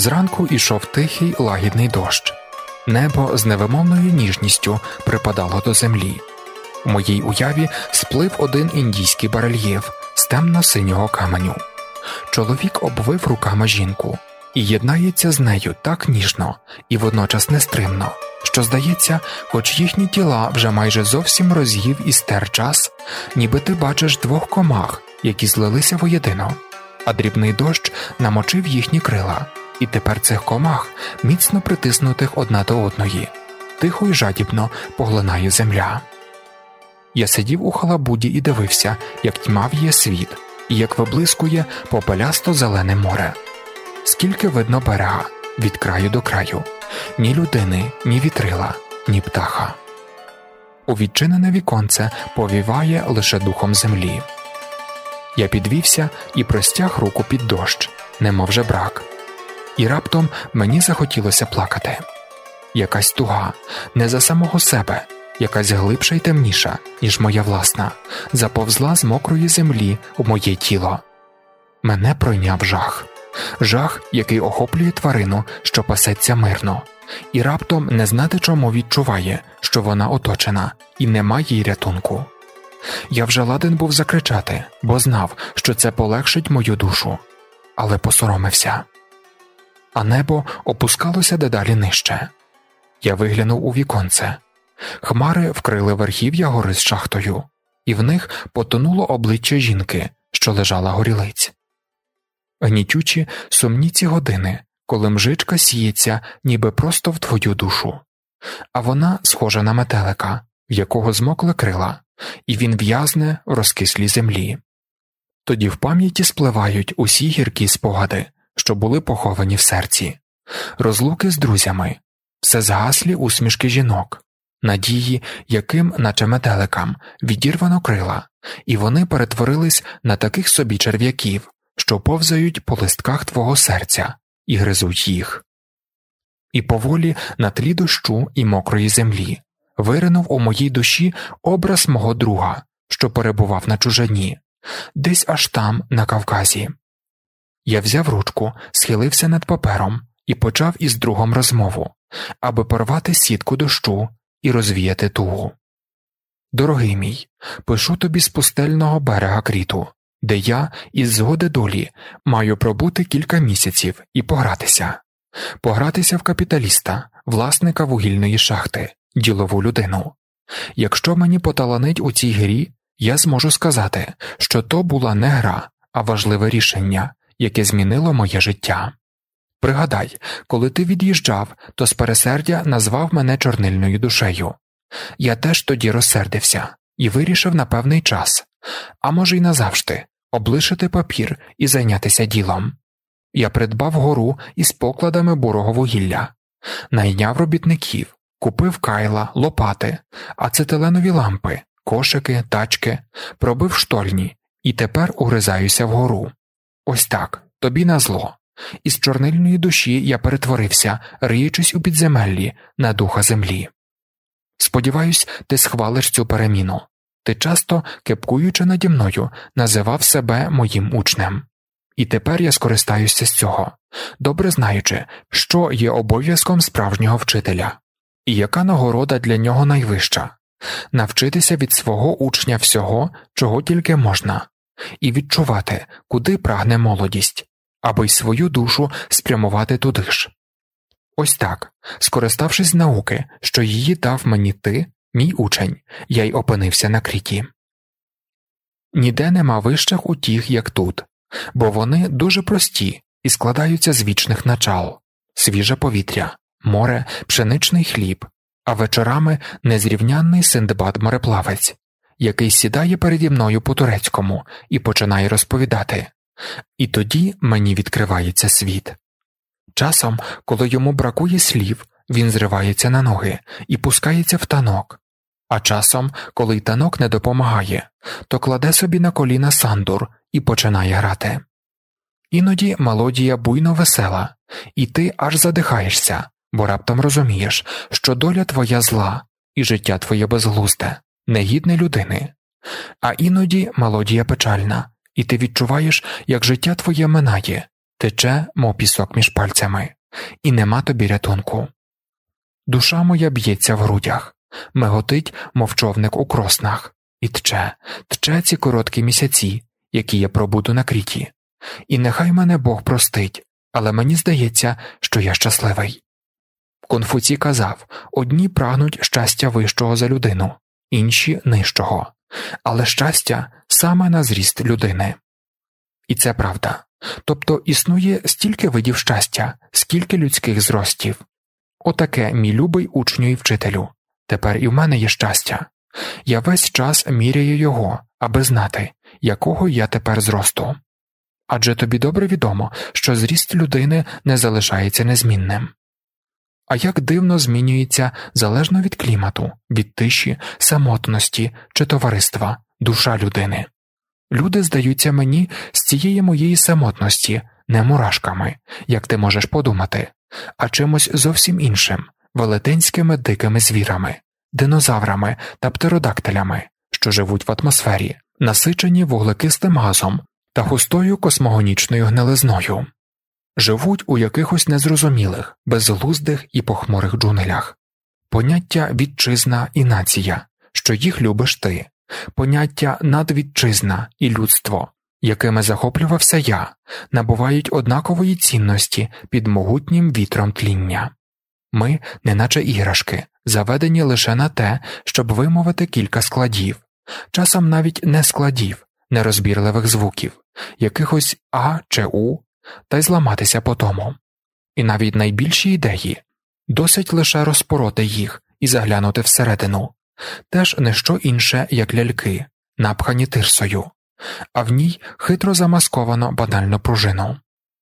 Зранку ішов тихий, лагідний дощ. Небо з невимовною ніжністю припадало до землі. У моїй уяві сплив один індійський барельєф з темно-синього каменю. Чоловік обвив руками жінку і єднається з нею так ніжно і водночас нестримно, що, здається, хоч їхні тіла вже майже зовсім роз'їв і стер час, ніби ти бачиш двох комах, які злилися воєдино, а дрібний дощ намочив їхні крила, і тепер цих комах, міцно притиснутих одна до одної, тихо й жадібно поглинає земля. Я сидів у халабуді і дивився, як тьмавіє світ, і як виблискує попелясто-зелене море. Скільки видно берега, від краю до краю, ні людини, ні вітрила, ні птаха. У відчинене віконце повіває лише духом землі. Я підвівся і простяг руку під дощ, немов жебрак. І раптом мені захотілося плакати. Якась туга, не за самого себе, якась глибша й темніша, ніж моя власна, заповзла з мокрої землі у моє тіло. Мене пройняв жах. Жах, який охоплює тварину, що пасеться мирно, і раптом не знати чому відчуває, що вона оточена, і немає їй рятунку. Я вже ладен був закричати, бо знав, що це полегшить мою душу, але посоромився. А небо опускалося дедалі нижче. Я виглянув у віконце. Хмари вкрили верхів'я гори з шахтою, і в них потонуло обличчя жінки, що лежала горілиць. Гнітючі, сумні ці години, коли мжичка сіється ніби просто в твою душу. А вона схожа на метелика, в якого змокли крила, і він в'язне в розкислій землі. Тоді в пам'яті спливають усі гіркі спогади, що були поховані в серці. Розлуки з друзями, всезгаслі усмішки жінок, надії, яким, наче метеликам, відірвано крила, і вони перетворились на таких собі черв'яків, що повзають по листках твого серця і гризуть їх. І поволі на тлі дощу і мокрої землі виринув у моїй душі образ мого друга, що перебував на чужині, десь аж там, на Кавказі. Я взяв ручку, схилився над папером і почав із другом розмову, аби порвати сітку дощу і розвіяти тугу. «Дорогий мій, пишу тобі з пустельного берега Кріту, де я, із згоди долі, маю пробути кілька місяців і погратися. Погратися в капіталіста, власника вугільної шахти, ділову людину. Якщо мені поталанить у цій грі, я зможу сказати, що то була не гра, а важливе рішення, яке змінило моє життя. Пригадай, коли ти від'їжджав, то з пересердя назвав мене чорнильною душею. Я теж тоді розсердився і вирішив на певний час, а може й назавжди, облишити папір і зайнятися ділом. Я придбав гору із покладами бурого вугілля, найняв робітників, купив кайла, лопати, ацетиленові лампи, кошики, тачки, пробив штольні і тепер угризаюся вгору. Ось так, тобі назло. Із чорнильної душі я перетворився, риючись у підземеллі, на духа землі. Сподіваюсь, ти схвалиш цю переміну. Ти часто, кепкуючи наді мною, називав себе моїм учнем. І тепер я скористаюся з цього, добре знаючи, що є обов'язком справжнього вчителя. І яка нагорода для нього найвища – навчитися від свого учня всього, чого тільки можна, і відчувати, куди прагне молодість, аби й свою душу спрямувати туди ж. Ось так, скориставшись з науки, що її дав мені ти, мій учень, я й опинився на Кріті. Ніде нема вищих утіх, як тут, бо вони дуже прості і складаються з вічних начал – свіже повітря, море, пшеничний хліб, а вечорами незрівнянний Синдбад-мореплавець, який сідає переді мною по-турецькому і починає розповідати. І тоді мені відкривається світ. Часом, коли йому бракує слів, він зривається на ноги і пускається в танок. А часом, коли й танок не допомагає, то кладе собі на коліна сандур і починає грати. Іноді мелодія буйно весела, і ти аж задихаєшся, бо раптом розумієш, що доля твоя зла і життя твоє безглузде, негідне людини. А іноді мелодія печальна, і ти відчуваєш, як життя твоє минає, тече, мов пісок між пальцями, і нема тобі рятунку. Душа моя б'ється в грудях, миготить, мов човник у кроснах, і тче ці короткі місяці, які я пробуду на Кріті. І нехай мене Бог простить, але мені здається, що я щасливий. Конфуцій казав, одні прагнуть щастя вищого за людину, інші – нижчого, але щастя саме на зріст людини. І це правда. Тобто існує стільки видів щастя, скільки людських зростів. Отаке, мій любий учню і вчителю. Тепер і в мене є щастя. Я весь час міряю його, аби знати, якого я тепер зросту. Адже тобі добре відомо, що зріст людини не залишається незмінним. А як дивно змінюється залежно від клімату, від тиші, самотності чи товариства душа людини. Люди здаються мені з цієї моєї самотності не мурашками, як ти можеш подумати, а чимось зовсім іншим, велетенськими дикими звірами, динозаврами та птеродактилями, що живуть в атмосфері, насичені вуглекислим газом та густою космогонічною гнилизною. Живуть у якихось незрозумілих, безглуздих і похмурих джунглях. Поняття «вітчизна» і «нація», що їх любиш ти, поняття «надвітчизна» і «людство», якими захоплювався я, набувають однакової цінності під могутнім вітром тління. Ми, неначе іграшки, заведені лише на те, щоб вимовити кілька складів, часом навіть не складів, нерозбірливих звуків, якихось «а» чи «у», та й зламатися по тому. І навіть найбільші ідеї досить лише розпороти їх і заглянути всередину, теж не що інше, як ляльки, напхані тирсою, а в ній хитро замасковано банальну пружину.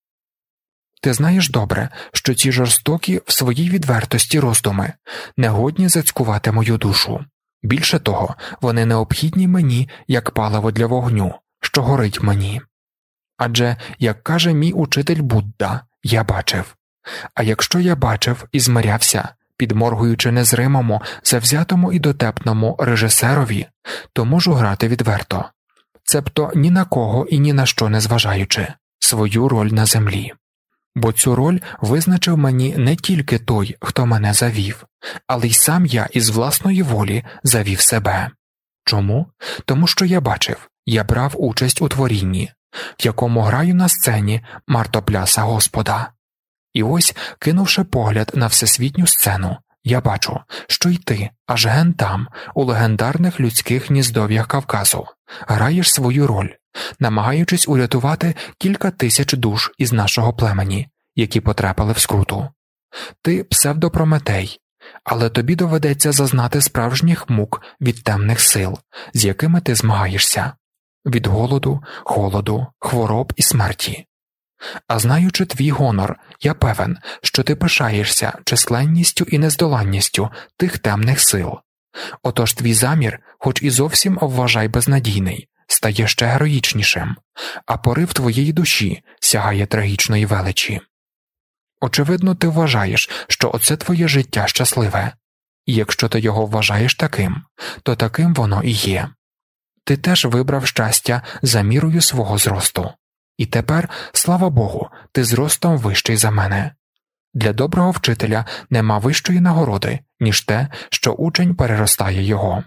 Ти знаєш добре, що ці жорстокі в своїй відвертості роздуми не годні зацькувати мою душу. Більше того, вони необхідні мені, як паливо для вогню, що горить мені. Адже, як каже мій учитель Будда, я бачив. А якщо я бачив і змирявся, підморгуючи незримому, завзятому і дотепному режисерові, то можу грати відверто, цебто ні на кого і ні на що не зважаючи, свою роль на землі. Бо цю роль визначив мені не тільки той, хто мене завів, але й сам я із власної волі завів себе. Чому? Тому що я бачив, я брав участь у творінні, в якому граю на сцені мартопляса Господа. І ось, кинувши погляд на всесвітню сцену, я бачу, що й ти, аж ген там, у легендарних людських гніздов'ях Кавказу, граєш свою роль, намагаючись урятувати кілька тисяч душ із нашого племені, які потрапили в скруту. Ти псевдопрометей, але тобі доведеться зазнати справжніх мук від темних сил, з якими ти змагаєшся, від голоду, холоду, хвороб і смерті. А знаючи твій гонор, я певен, що ти пишаєшся численністю і нездоланністю тих темних сил. Отож твій замір, хоч і зовсім вважай безнадійний, стає ще героїчнішим, а порив твоєї душі сягає трагічної величі. Очевидно, ти вважаєш, що оце твоє життя щасливе, і якщо ти його вважаєш таким, то таким воно і є. Ти теж вибрав щастя за мірою свого зросту. І тепер, слава Богу, ти зростом вищий за мене. Для доброго вчителя нема вищої нагороди, ніж те, що учень переростає його.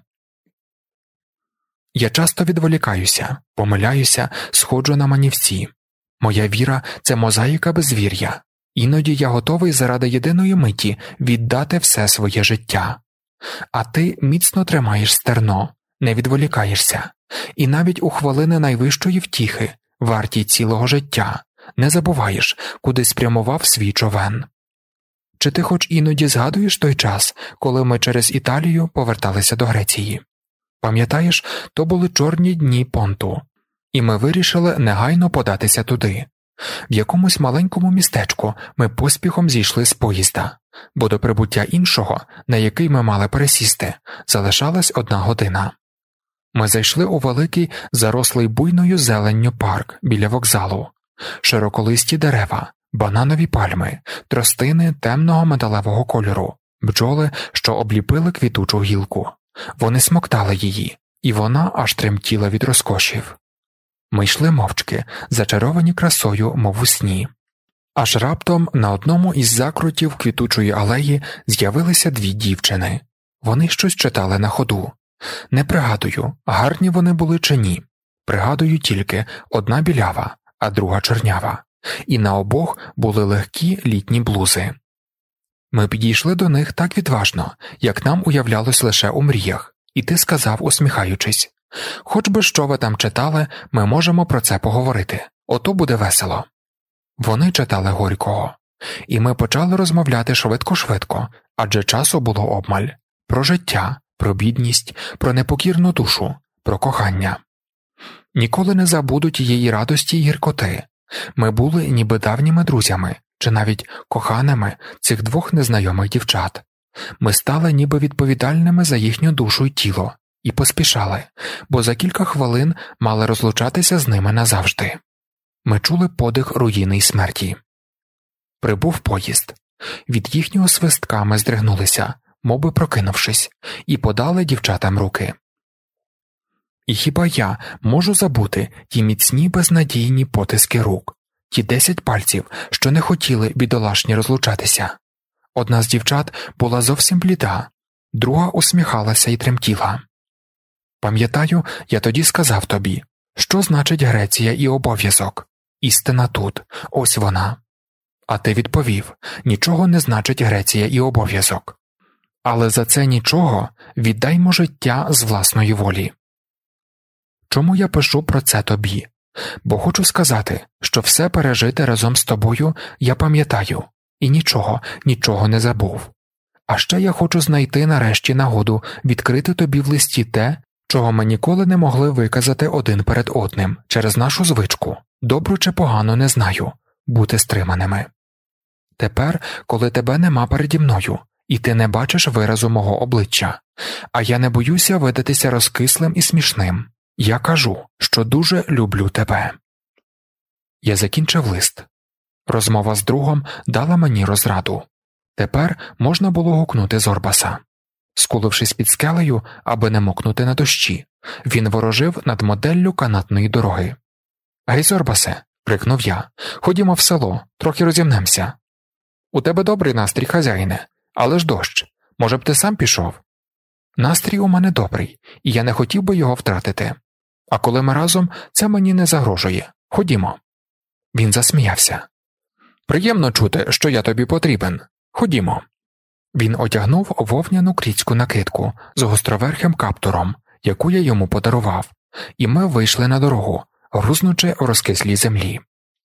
Я часто відволікаюся, помиляюся, сходжу на манівці. Моя віра – це мозаїка безвір'я. Іноді я готовий заради єдиної миті віддати все своє життя. А ти міцно тримаєш стерно, не відволікаєшся. І навіть у хвилини найвищої втіхи, вартій цілого життя, не забуваєш, куди спрямував свій човен. Чи ти хоч іноді згадуєш той час, коли ми через Італію поверталися до Греції? Пам'ятаєш, то були чорні дні понту, і ми вирішили негайно податися туди. В якомусь маленькому містечку ми поспіхом зійшли з поїзда, бо до прибуття іншого, на який ми мали пересісти, залишалась 1 година. Ми зайшли у великий, зарослий буйною зеленню парк біля вокзалу. Широколисті дерева, бананові пальми, тростини темного металевого кольору, бджоли, що обліпили квітучу гілку. Вони смоктали її, і вона аж тремтіла від розкошів. Ми йшли мовчки, зачаровані красою, мов у сні. Аж раптом на одному із закрутів квітучої алеї з'явилися дві дівчини. Вони щось читали на ходу. Не пригадую, гарні вони були чи ні. Пригадую тільки, одна білява, а друга чорнява. І на обох були легкі літні блузи. Ми підійшли до них так відважно, як нам уявлялось лише у мріях, і ти сказав, усміхаючись: «Хоч би що ви там читали, ми можемо про це поговорити. Ото буде весело». Вони читали Горького. І ми почали розмовляти швидко-швидко, адже часу було обмаль. Про життя, про бідність, про непокірну душу, про кохання. Ніколи не забуду тієї радості й гіркоти. Ми були ніби давніми друзями, чи навіть коханими цих двох незнайомих дівчат. Ми стали ніби відповідальними за їхню душу й тіло, і поспішали, бо за кілька хвилин мали розлучатися з ними назавжди. Ми чули подих руїни й смерті. Прибув поїзд. Від їхнього свистка ми здригнулися, мовби прокинувшись, і подали дівчатам руки. І хіба я можу забути ті міцні безнадійні потиски рук, ті 10 пальців, що не хотіли бідолашні розлучатися? Одна з дівчат була зовсім бліда, друга усміхалася і тремтіла. Пам'ятаю, я тоді сказав тобі, що значить Греція і обов'язок. Істина тут, ось вона. А ти відповів, нічого не значить Греція і обов'язок. Але за це нічого віддаймо життя з власної волі. Чому я пишу про це тобі? Бо хочу сказати, що все пережите разом з тобою я пам'ятаю, і нічого не забув. А ще я хочу знайти нарешті нагоду відкрити тобі в листі те, чого ми ніколи не могли виказати один перед одним через нашу звичку, добру чи погану не знаю, бути стриманими. Тепер, коли тебе нема переді мною, і ти не бачиш виразу мого обличчя, а я не боюся видатися розкислим і смішним, я кажу, що дуже люблю тебе. Я закінчив лист. Розмова з другом дала мені розраду. Тепер можна було гукнути Зорбаса. Скулившись під скелею, аби не мокнути на дощі, він ворожив над моделлю канатної дороги. «Гей, Зорбасе!» – крикнув я. «Ходімо в село, трохи розімнемся». «У тебе добрий настрій, хазяїне, але ж дощ. Може б ти сам пішов?» «Настрій у мене добрий, і я не хотів би його втратити. А коли ми разом, це мені не загрожує. Ходімо». Він засміявся. «Приємно чути, що я тобі потрібен. Ходімо». Він одягнув вовняну кріцьку накидку з гостроверхим каптуром, яку я йому подарував, і ми вийшли на дорогу, грузнучи у розкислій землі.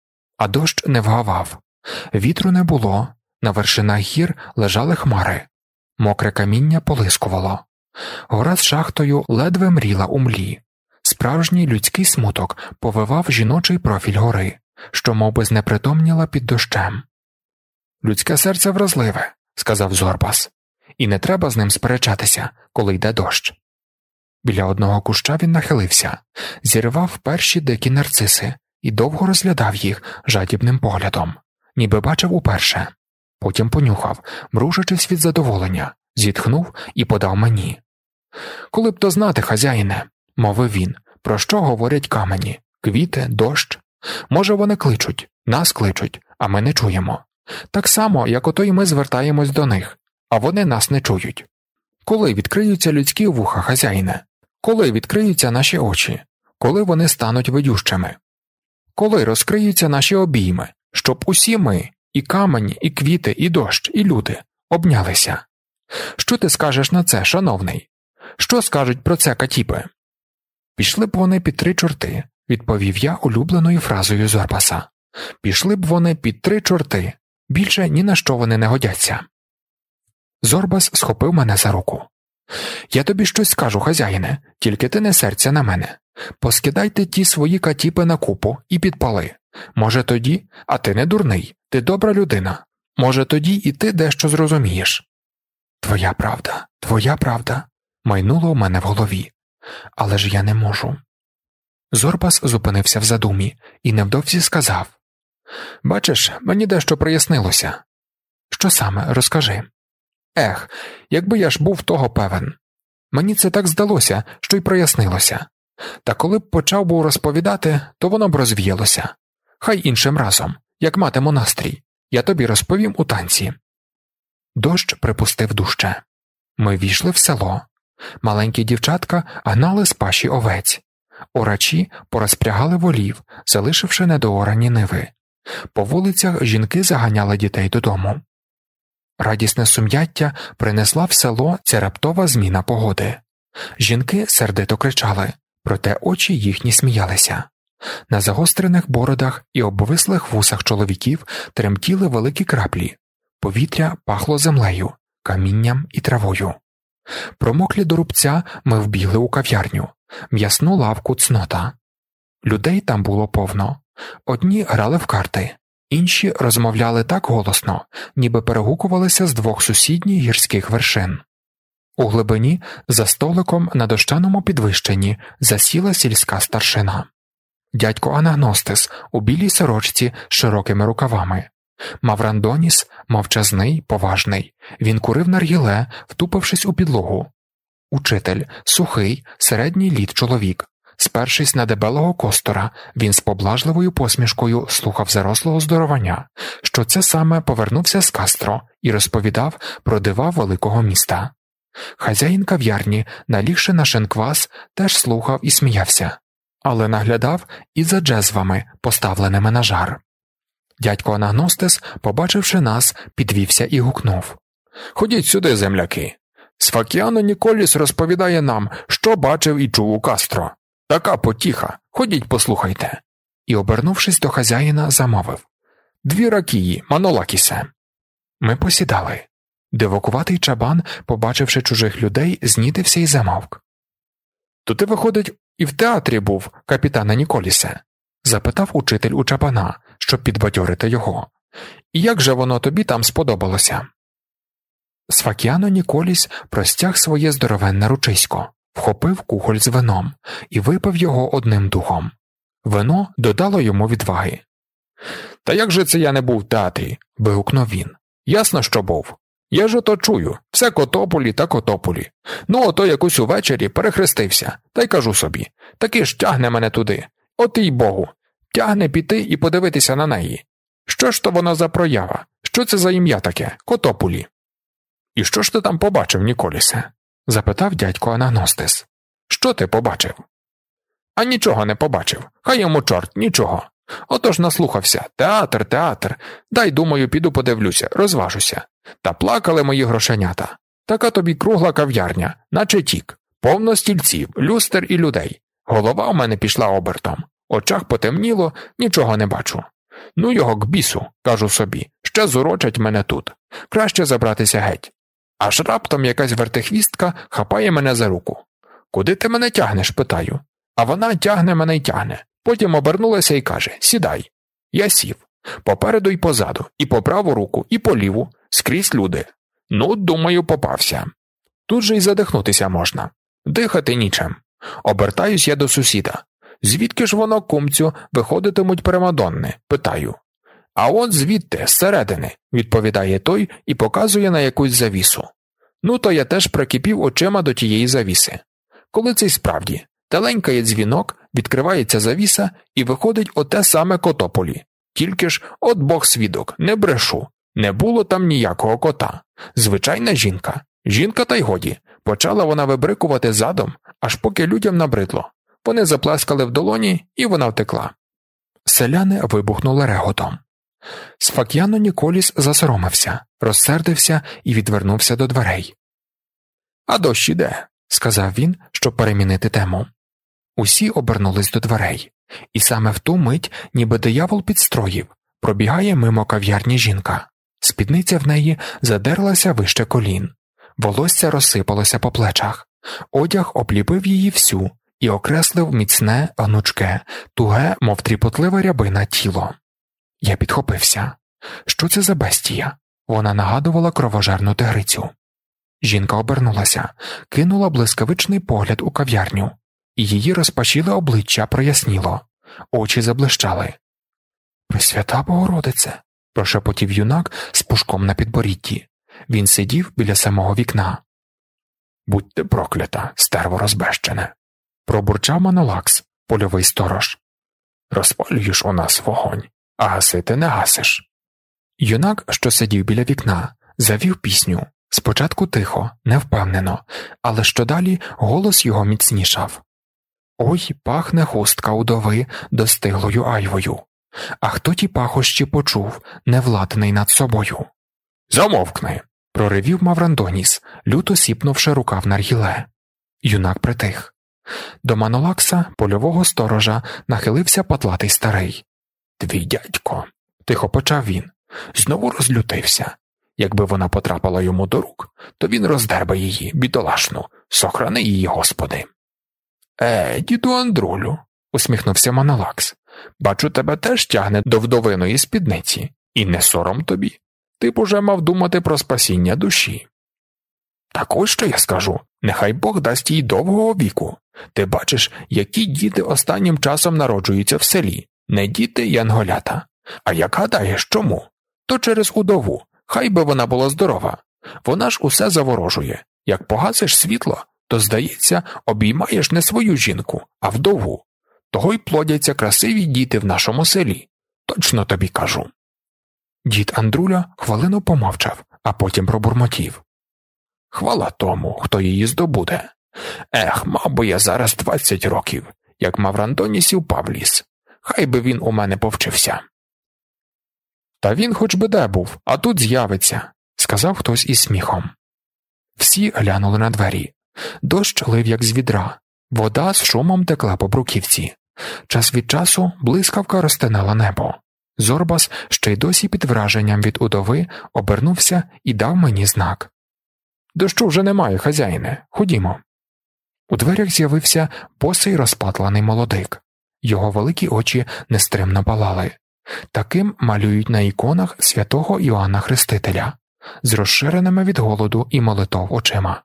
А дощ не вгавав. Вітру не було, на вершинах гір лежали хмари. Мокре каміння полискувало. Гора з шахтою ледве мріла у млі. Справжній людський смуток повивав жіночий профіль гори, що мовби знепритомніла під дощем. «Людське серце вразливе», – сказав Зорбас, – «і не треба з ним сперечатися, коли йде дощ». Біля одного куща він нахилився, зірвав перші дикі нарциси і довго розглядав їх жадібним поглядом, ніби бачив уперше. Потім понюхав, мружачись від задоволення, зітхнув і подав мені. «Коли б то знати, хазяїне», – мовив він, – «про що говорять камені, квіти, дощ? Може, вони кличуть, нас кличуть, а ми не чуємо. Так само, як ото й ми звертаємось до них, а вони нас не чують. Коли відкриються людські вуха, хазяїне? Коли відкриються наші очі? Коли вони стануть видющими? Коли розкриються наші обійми, щоб усі ми, і камені, і квіти, і дощ, і люди, обнялися? Що ти скажеш на це, шановний? Що скажуть про це катіпи?» «Пішли б вони під 3 чорти», – відповів я улюбленою фразою Зорбаса. «Пішли б вони під 3 чорти, більше ні на що вони не годяться». Зорбас схопив мене за руку. «Я тобі щось скажу, хазяїне, тільки ти не серця на мене. Поскидайте ті свої катіпи на купу і підпали. Може тоді, а ти не дурний, ти добра людина, може тоді і ти дещо зрозумієш». Твоя правда, майнуло у мене в голові. Але ж я не можу. Зорбас зупинився в задумі і невдовзі сказав: «Бачиш, мені дещо прояснилося». «Що саме? Розкажи». «Ех, якби я ж був того певен. Мені це так здалося, що й прояснилося. Та коли б почав був розповідати, то воно б розвіялося. Хай іншим разом, як матиму настрій. Я тобі розповім у танці». Дощ припустив дужче. Ми війшли в село. Маленькі дівчатка гнали з паші овець. Орачі порозпрягали волів, залишивши недоорані ниви. По вулицях жінки заганяли дітей додому. Радісне сум'яття принесла в село ця раптова зміна погоди. Жінки сердито кричали, проте очі їхні сміялися. На загострених бородах і обвислих вусах чоловіків тремтіли великі краплі. Повітря пахло землею, камінням і травою. Промоклі до рубця ми вбігли у кав'ярню, м'ясну лавку «Цнота». Людей там було повно. Одні грали в карти, інші розмовляли так голосно, ніби перегукувалися з двох сусідніх гірських вершин. У глибині, за столиком на дощаному підвищенні, засіла сільська старшина. Дядько Анагностис у білій сорочці з широкими рукавами. Маврандоніс мовчазний, поважний. Він курив наргіле, втупившись у підлогу. Учитель сухий, середній літ чоловік. Спершись на дебелого костора, він з поблажливою посмішкою слухав зарослого здоровання, що це саме повернувся з Кастро і розповідав про дива великого міста. Хазяїн кав'ярні, налігши на шинквас, теж слухав і сміявся, але наглядав і за джезвами, поставленими на жар. Дядько Анагностис, побачивши нас, підвівся і гукнув: «Ходіть сюди, земляки! Сфакіано Ніколіс розповідає нам, що бачив і чув у Кастро. Така потіха, ходіть послухайте». І, обернувшись до хазяїна, замовив: «Дві ракії, Манолакісе». Ми посідали. Дивокуватий чабан, побачивши чужих людей, знітився і замовк. «То ти, виходить, і в театрі був, капітане Ніколісе?» – запитав учитель у чабана, щоб підбадьорити його. «І як же воно тобі там сподобалося?» Сфакіано Ніколіс простяг своє здоровенне ручисько, вхопив кухоль з вином і випив його одним духом. Вино додало йому відваги. «Та як же це я не був в театрі?» – вигукнув він. «Ясно, що був. Я ж ото чую, все котополі та котополі. Ну, ото якось увечері перехрестився, та й кажу собі, таки ж тягне мене туди. От і Богу, тягне піти і подивитися на неї. Що ж то воно за проява? Що це за ім'я таке? Котополі?» «І що ж ти там побачив, Ніколісе?» – запитав дядько Анагностис. «Що ти побачив?» «А нічого не побачив. Хай йому чорт, нічого. Отож наслухався. Театр, театр. Дай, думаю, піду подивлюся, розважуся. Та плакали мої грошенята. Така тобі кругла кав'ярня, наче тік. Повно стільців, люстер і людей. Голова у мене пішла обертом. Очах потемніло, нічого не бачу. Ну його к бісу, кажу собі, ще зурочать мене тут. Краще забратися геть. Аж раптом якась вертихвістка хапає мене за руку. «Куди ти мене тягнеш?» – питаю. А вона тягне мене й тягне. Потім обернулася і каже: «Сідай». Я сів. Попереду й позаду, і по праву руку, і по ліву, скрізь люди. Ну, думаю, попався. Тут же й задихнутися можна. Дихати нічим. Обертаюсь я до сусіда. «Звідки ж воно, кумцю, виходитимуть примадонни?» – питаю. «А от звідти, зсередини», – відповідає той і показує на якусь завісу. Ну, то я теж прикипів очима до тієї завіси. Коли це й справді, теленькає дзвінок, відкривається завіса і виходить оте саме котополі. Тільки ж, от Бог свідок, не брешу, не було там ніякого кота. Звичайна жінка. Жінка та й годі. Почала вона вибрикувати задом, аж поки людям набридло. Вони заплескали в долоні, і вона втекла». Селяни вибухнули реготом. Сфакіано Ніколіс засоромився, розсердився і відвернувся до дверей. «А дощ іде», – сказав він, щоб перемінити тему. Усі обернулись до дверей, і саме в ту мить, ніби диявол підстроїв, пробігає мимо кав'ярні жінка. Спідниця в неї задерлася вище колін, волосся розсипалося по плечах, одяг обліпив її всю і окреслив міцне, гнучке, туге, мов тріпотлива рябина, тіло. Я підхопився. Що це за бестія? Вона нагадувала кровожерну тигрицю. Жінка обернулася, кинула блискавичний погляд у кав'ярню, і її розпашіле обличчя проясніло, очі заблищали. «Пресвята Богородице!» – прошепотів юнак з пушком на підборідді. Він сидів біля самого вікна. «Будь ти проклята, стерво розбещене!» – пробурчав Манолакс, польовий сторож. «Розпалюєш у нас вогонь, а гасити не гасиш». Юнак, що сидів біля вікна, завів пісню, спочатку тихо, невпевнено, але що далі голос його міцнішав. «Ой, пахне хустка удови достиглою айвою, а хто ті пахощі почув, невладний над собою?» «Замовкни!» – проривів Маврандоніс, люто сіпнувши рукав наргіле. Юнак притих. До Манолакса, польового сторожа, нахилився патлатий старий. «Твій дядько», – тихо почав він, – знову розлютився. Якби вона потрапила йому до рук, то він роздер би її, бідолашну, сохрани її, Господи. Діду Андрулю, усміхнувся Манолакс, бачу, тебе теж тягне до вдовиної спідниці, і не сором тобі. Ти б уже мав думати про спасіння душі. Так ось що я скажу, нехай Бог дасть їй довгого віку. Ти бачиш, які діти останнім часом народжуються в селі, не діти янголята. А як гадаєш, чому? То через удову, хай би вона була здорова. Вона ж усе заворожує. Як погасиш світло, то, здається, обіймаєш не свою жінку, а вдову. Того й плодяться красиві діти в нашому селі. Точно тобі кажу. Дід Андруля хвилину помовчав, а потім пробурмотів. Хвала тому, хто її здобуде. Мав би я зараз 20 років, як Маврандонісів Павліс. Хай би він у мене повчився. Та він хоч би де був, а тут з'явиться, сказав хтось із сміхом. Всі глянули на двері. Дощ лив як з відра, вода з шумом текла по бруківці. Час від часу блискавка розтинала небо. Зорбас, ще й досі під враженням від удови, обернувся і дав мені знак. Дощу вже немає, хазяїне, ходімо. У дверях з'явився босий розпатланий молодик. Його великі очі нестримно палали. Таким малюють на іконах святого Іоанна Хрестителя, з розширеними від голоду і молитов очима.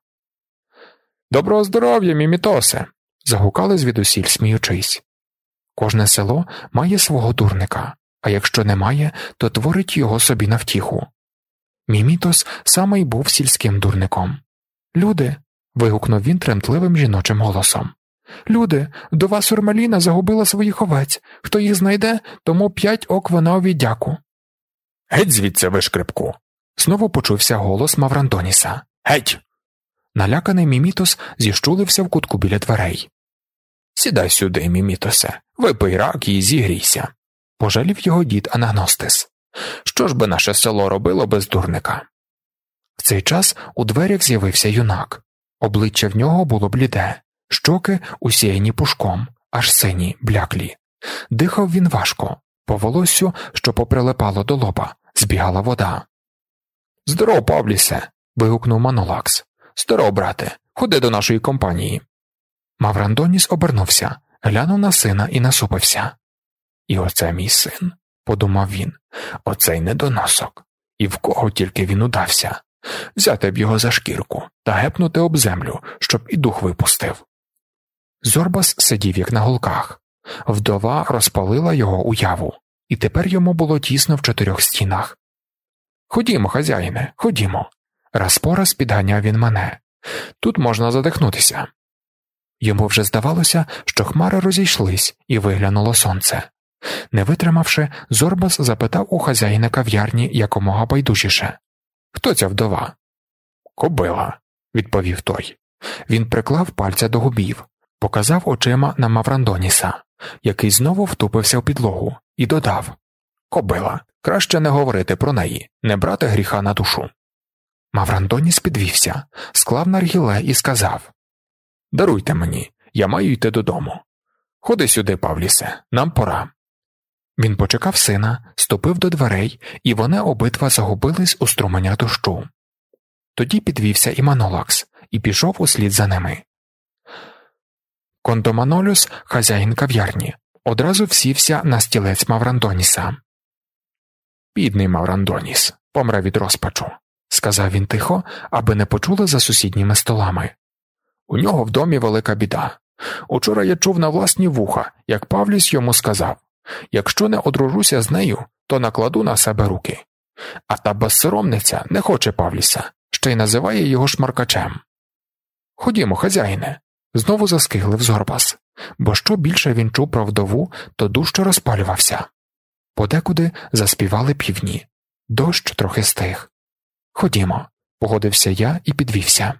«Доброго здоров'я, мімітосе!» – загукали звідусіль, сміючись. Кожне село має свого дурника, а якщо немає, то творить його собі на втіху. Мімітос саме й був сільським дурником. «Люди!» – вигукнув він тремтливим жіночим голосом. «Люди, вдова Сурмаліна загубила своїх овець. Хто їх знайде, тому 5 ок вона у віддяку». «Геть звідси, вишкрипку!» – знову почувся голос Маврандоніса. «Геть!» Наляканий Мімітос зіщулився в кутку біля дверей. «Сідай сюди, Мімітосе, випий раки і зігрійся», – пожалів його дід Анагностис. «Що ж би наше село робило без дурника?» В цей час у дверях з'явився юнак. Обличчя в нього було бліде, щоки усіяні пушком, аж сині, бляклі. Дихав він важко, по волоссю, що поприлипало до лоба, збігала вода. «Здоров, Павлісе!» – вигукнув Манолакс. «Здоров, брате, ходи до нашої компанії». Маврандоніс обернувся, глянув на сина і насупився. «І оце мій син», – подумав він, – «оцей недоносок. І в кого тільки він удався. Взяти б його за шкірку та гепнути об землю, щоб і дух випустив». Зорбас сидів як на голках. Вдова розпалила його уяву, і тепер йому було тісно в 4 стінах. «Ходімо, хазяїне, ходімо», – раз по раз підганяв він мене. «Тут можна задихнутися». Йому вже здавалося, що хмари розійшлись і виглянуло сонце. Не витримавши, Зорбас запитав у хазяїна кав'ярні якомога байдужіше. «Хто ця вдова?» «Кобила», – відповів той. Він приклав пальця до губів, показав очима на Маврандоніса, який знову втупився в підлогу, і додав: «Кобила, краще не говорити про неї, не брати гріха на душу». Маврандоніс підвівся, склав наргіле і сказав: «Даруйте мені, я маю йти додому. Ходи сюди, Павлісе, нам пора». Він почекав сина, ступив до дверей, і вони обидва загубились у струменях дощу. Тоді підвівся і Манолакс, і пішов услід за ними. Кондоманолюс, хазяїн кав'ярні, одразу всівся на стілець Маврандоніса. «Бідний Маврандоніс, помре від розпачу», – сказав він тихо, аби не почули за сусідніми столами. «У нього в домі велика біда. Учора я чув на власні вуха, як Павліс йому сказав: якщо не одружуся з нею, то накладу на себе руки. А та безсоромниця не хоче Павліса, ще й називає його шмаркачем». «Ходімо, хазяїне», – знову заскиглив Зорбас, бо що більше він чув про вдову, то дужче розпалювався. Подекуди заспівали півні. Дощ трохи стих. «Ходімо», – погодився я і підвівся.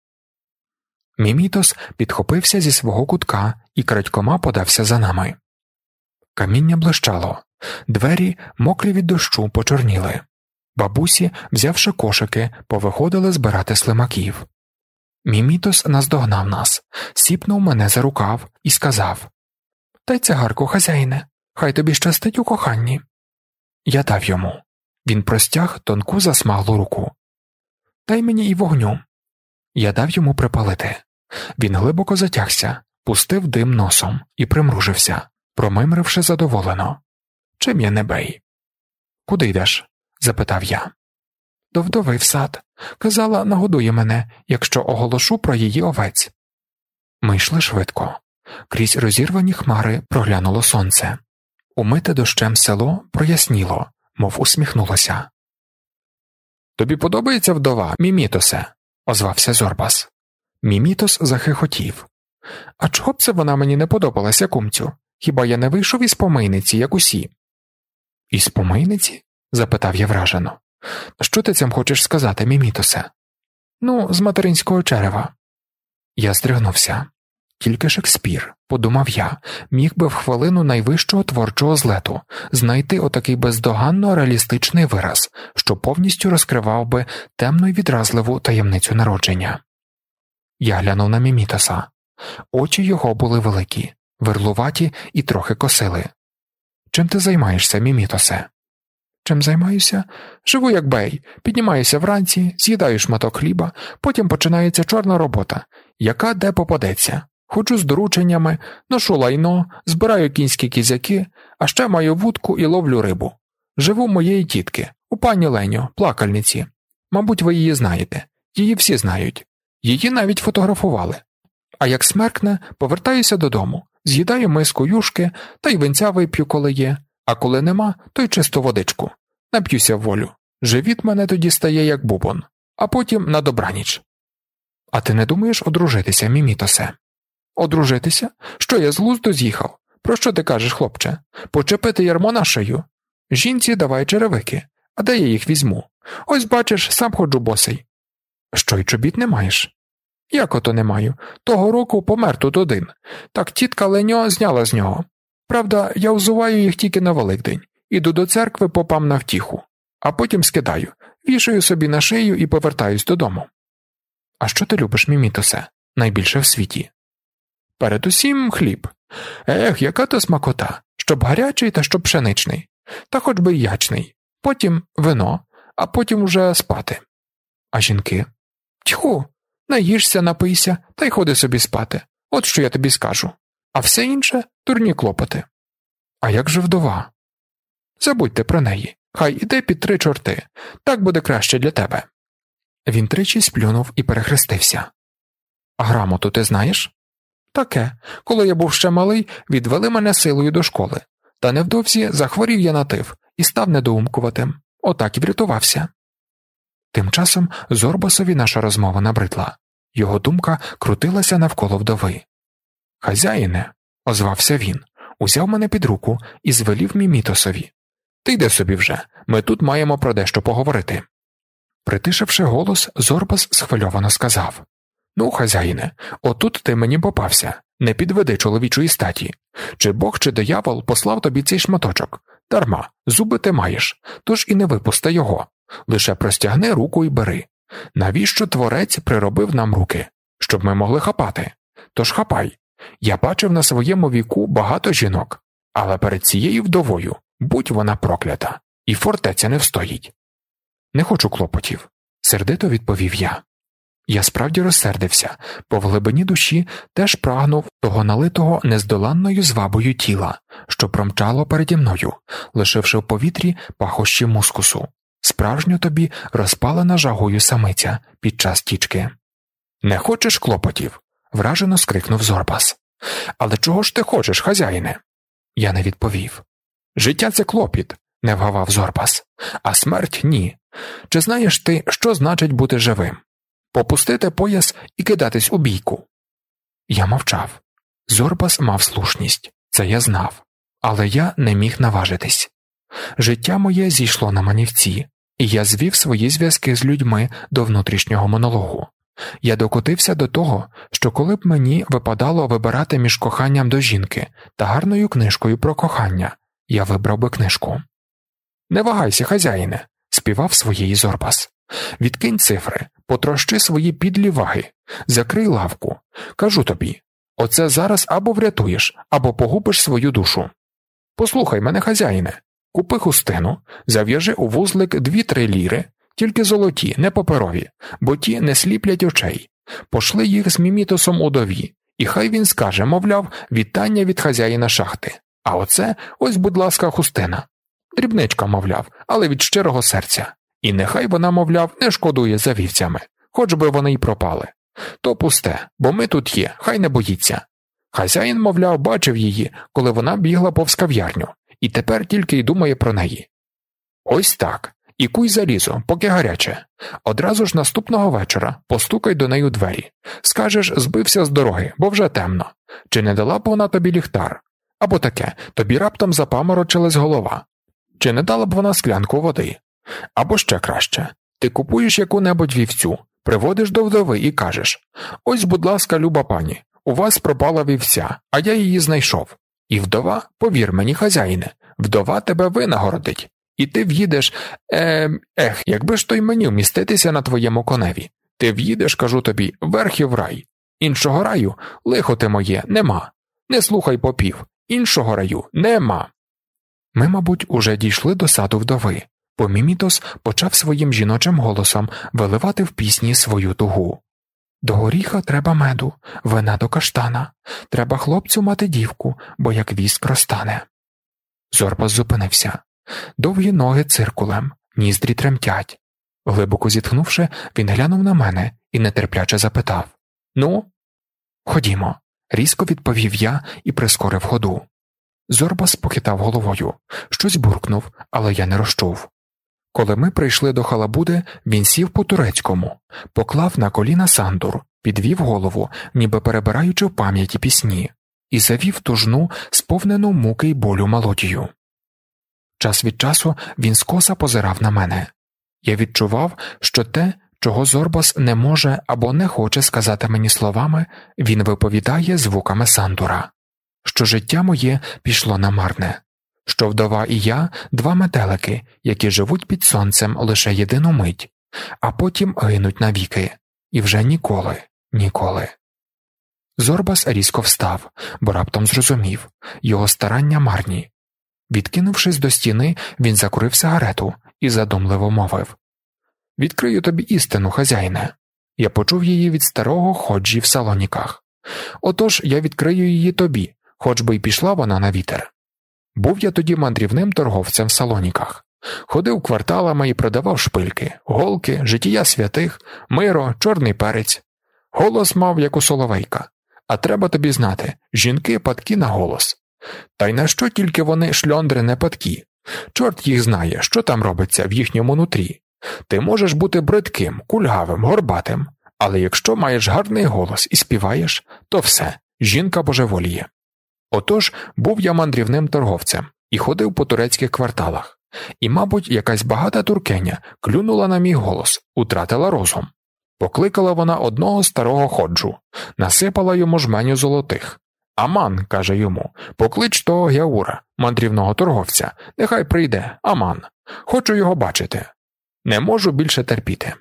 Мімітос підхопився зі свого кутка і крадькома подався за нами. Каміння блищало, двері, мокрі від дощу, почорніли. Бабусі, взявши кошики, повиходили збирати слимаків. Мімітос наздогнав нас, сіпнув мене за рукав і сказав: «Дай цигарку, хазяїне, хай тобі щастить у коханні». Я дав йому. Він простяг тонку засмаглу руку. «Дай мені і вогню». Я дав йому припалити. Він глибоко затягся, пустив дим носом і примружився, промимривши задоволено. «Чим я не бей?» «Куди йдеш?» – запитав я. «До вдови в сад. Казала, нагодує мене, якщо оголошу про її овець». Ми йшли швидко. Крізь розірвані хмари проглянуло сонце. Умите дощем село проясніло, мов усміхнулося. «Тобі подобається вдова, Мімітосе?» – озвався Зорбас. Мімітос захихотів. «А чого б це вона мені не подобалася, кумцю? Хіба я не вийшов із помийниці, як усі?» «Із помийниці?» – запитав я вражено. «Що ти цим хочеш сказати, Мімітосе?» «Ну, з материнського черева». Я здригнувся. Тільки Шекспір, подумав я, міг би в хвилину найвищого творчого злету знайти отакий бездоганно реалістичний вираз, що повністю розкривав би темну й відразливу таємницю народження. Я глянув на Мімітоса. Очі його були великі, верлуваті і трохи косили. «Чим ти займаєшся, Мімітосе?» «Чим займаюся? Живу як бей, піднімаюся вранці, з'їдаю шматок хліба, потім починається чорна робота, яка де попадеться. Ходжу з дорученнями, ношу лайно, збираю кінські кізяки, а ще маю вудку і ловлю рибу. Живу моєї тітки, у пані Леньо, плакальниці. Мабуть, ви її знаєте. Її всі знають. Її навіть фотографували. А як смеркне, повертаюся додому, з'їдаю миску юшки, та й винця вип'ю, коли є, а коли нема, то й чисту водичку. Нап'юся в волю. Живіт мене тоді стає як бубон, а потім на добраніч». «А ти не думаєш одружитися, Мімітосе?» «Одружитися? Що я з глузду з'їхав? Про що ти кажеш, хлопче? Почепити ярмо на шию? Жінці давай черевики. А де я їх візьму? Ось бачиш, сам ходжу босий». «Що, й чобіт не маєш?» «Як ото не маю? Того року помер тут один. Так тітка Леньо зняла з нього. Правда, я взуваю їх тільки на Великдень. Іду до церкви попам на втіху. А потім скидаю, вішаю собі на шию і повертаюсь додому». «А що ти любиш, Мімітосе, найбільше в світі?» «Передусім хліб. Ех, яка то смакота, щоб гарячий та щоб пшеничний, та хоч би й ячний, потім вино, а потім уже спати». «А жінки?» «Тьху, наїшся, напийся, та й ходи собі спати, от що я тобі скажу, а все інше – дурні клопоти». «А як же вдова?» «Забудьте про неї, хай іде під 3 чорти, так буде краще для тебе». Він тричі сплюнув і перехрестився. «А грамоту ти знаєш?» «Таке. Коли я був ще малий, відвели мене силою до школи. Та невдовзі захворів я на тиф і став недоумкуватим. Отак і врятувався». Тим часом Зорбасові наша розмова набридла. Його думка крутилася навколо вдови. «Хазяїне», – озвався він, узяв мене під руку і звелів Мімітосові. «Ти йди собі вже, ми тут маємо про дещо поговорити». Притишивши голос, Зорбас схвильовано сказав: «Ну, хазяїне, отут ти мені попався, не підведи чоловічої статі. Чи Бог, чи диявол послав тобі цей шматочок? Дарма, зуби ти маєш, тож і не випусти його. Лише простягни руку і бери. Навіщо Творець приробив нам руки? Щоб ми могли хапати. Тож хапай. Я бачив на своєму віку багато жінок, але перед цією вдовою, будь вона проклята, і фортеця не встоїть». «Не хочу клопотів», – сердито відповів я. Я справді розсердився, бо в глибині душі теж прагнув того налитого нездоланною звабою тіла, що промчало переді мною, лишивши в повітрі пахощі мускусу. Справжньо тобі розпалена жагою самиця під час тічки. «Не хочеш клопотів?» – вражено скрикнув Зорбас. «Але чого ж ти хочеш, хазяїне?» Я не відповів. «Життя – це клопіт», – не вгавав Зорбас, «а смерть – ні. Чи знаєш ти, що значить бути живим? Попустити пояс і кидатись у бійку». Я мовчав. Зорбас мав слушність, це я знав, але я не міг наважитись. Життя моє зійшло на манівці, і я звів свої зв'язки з людьми до внутрішнього монологу. Я докотився до того, що коли б мені випадало вибирати між коханням до жінки та гарною книжкою про кохання, я вибрав би книжку. «Не вагайся, хазяїне», – співав своєї Зорбас. «Відкинь цифри, потрощи свої підлі ваги, закрий лавку. Кажу тобі, оце зараз або врятуєш, або погубиш свою душу. Послухай мене, хазяїне, купи хустину, зав'яжи у вузлик 2-3 ліри, тільки золоті, не паперові, бо ті не сліплять очей. Пошли їх з Мімітосом удові, і хай він скаже, мовляв, вітання від хазяїна шахти. А оце, ось, будь ласка, хустина. Дрібничка, мовляв, але від щирого серця. І нехай вона, мовляв, не шкодує за вівцями, хоч би вони й пропали. То пусте, бо ми тут є, хай не боїться. Хазяїн, мовляв, бачив її, коли вона бігла повз кав'ярню, і тепер тільки й думає про неї. Ось так. І куй залізо, поки гаряче. Одразу ж наступного вечора постукай до неї у двері. Скажеш, збився з дороги, бо вже темно. Чи не дала б вона тобі ліхтар? Або таке, тобі раптом запаморочилась голова. Чи не дала б вона склянку води? Або ще краще. Ти купуєш яку-небудь вівцю, приводиш до вдови і кажеш: «Ось, будь ласка, люба пані, у вас пропала вівця, а я її знайшов». І вдова, повір мені, хазяїне, вдова тебе винагородить. І ти в'їдеш, якби ж то й мені вміститися на твоєму коневі. Ти в'їдеш, кажу тобі, верхи в рай. Іншого раю, лихо ти моє, нема. Не слухай попів, іншого раю нема. Ми, мабуть, уже дійшли до саду вдови, бо Мімітос почав своїм жіночим голосом виливати в пісні свою тугу. До горіха треба меду, вина до каштана, треба хлопцю мати дівку, бо як віск розтане. Зорбас зупинився. Довгі ноги циркулем, ніздрі тремтять. Глибоко зітхнувши, він глянув на мене і нетерпляче запитав: «Ну?» «Ходімо», – різко відповів я і прискорив ходу. Зорбас похитав головою, щось буркнув, але я не розчув. Коли ми прийшли до халабуди, він сів по-турецькому, поклав на коліна сандур, підвів голову, ніби перебираючи в пам'яті пісні, і завів тужну, сповнену муки й болю мелодію. Час від часу він скоса позирав на мене. Я відчував, що те, чого Зорбас не може або не хоче сказати мені словами, він виповідає звуками сандура. Що життя моє пішло намарне. Що вдова і я – два метелики, які живуть під сонцем лише єдину мить, а потім гинуть навіки. І вже ніколи, ніколи. Зорбас різко встав, бо раптом зрозумів – його старання марні. Відкинувшись до стіни, він закурив сигарету і задумливо мовив: «Відкрию тобі істину, хазяїне. Я почув її від старого ходжі в Салоніках. Отож я відкрию її тобі, хоч би й пішла вона на вітер. Був я тоді мандрівним торговцем в Салоніках. Ходив кварталами і продавав шпильки, голки, життя святих, миро, чорний перець. Голос мав, як у соловейка. А треба тобі знати, жінки падкі на голос. Та й на що тільки вони шльондри не падкі? Чорт їх знає, що там робиться в їхньому нутрі. Ти можеш бути бридким, кульгавим, горбатим, але якщо маєш гарний голос і співаєш, то все, жінка божеволіє. Отож, був я мандрівним торговцем і ходив по турецьких кварталах. І, мабуть, якась багата туркеня клюнула на мій голос, утратила розум. Покликала вона одного старого ходжу, насипала йому жменю золотих. «Аман», – каже йому, – «поклич того Гяура, мандрівного торговця, нехай прийде, Аман. Хочу його бачити. Не можу більше терпіти».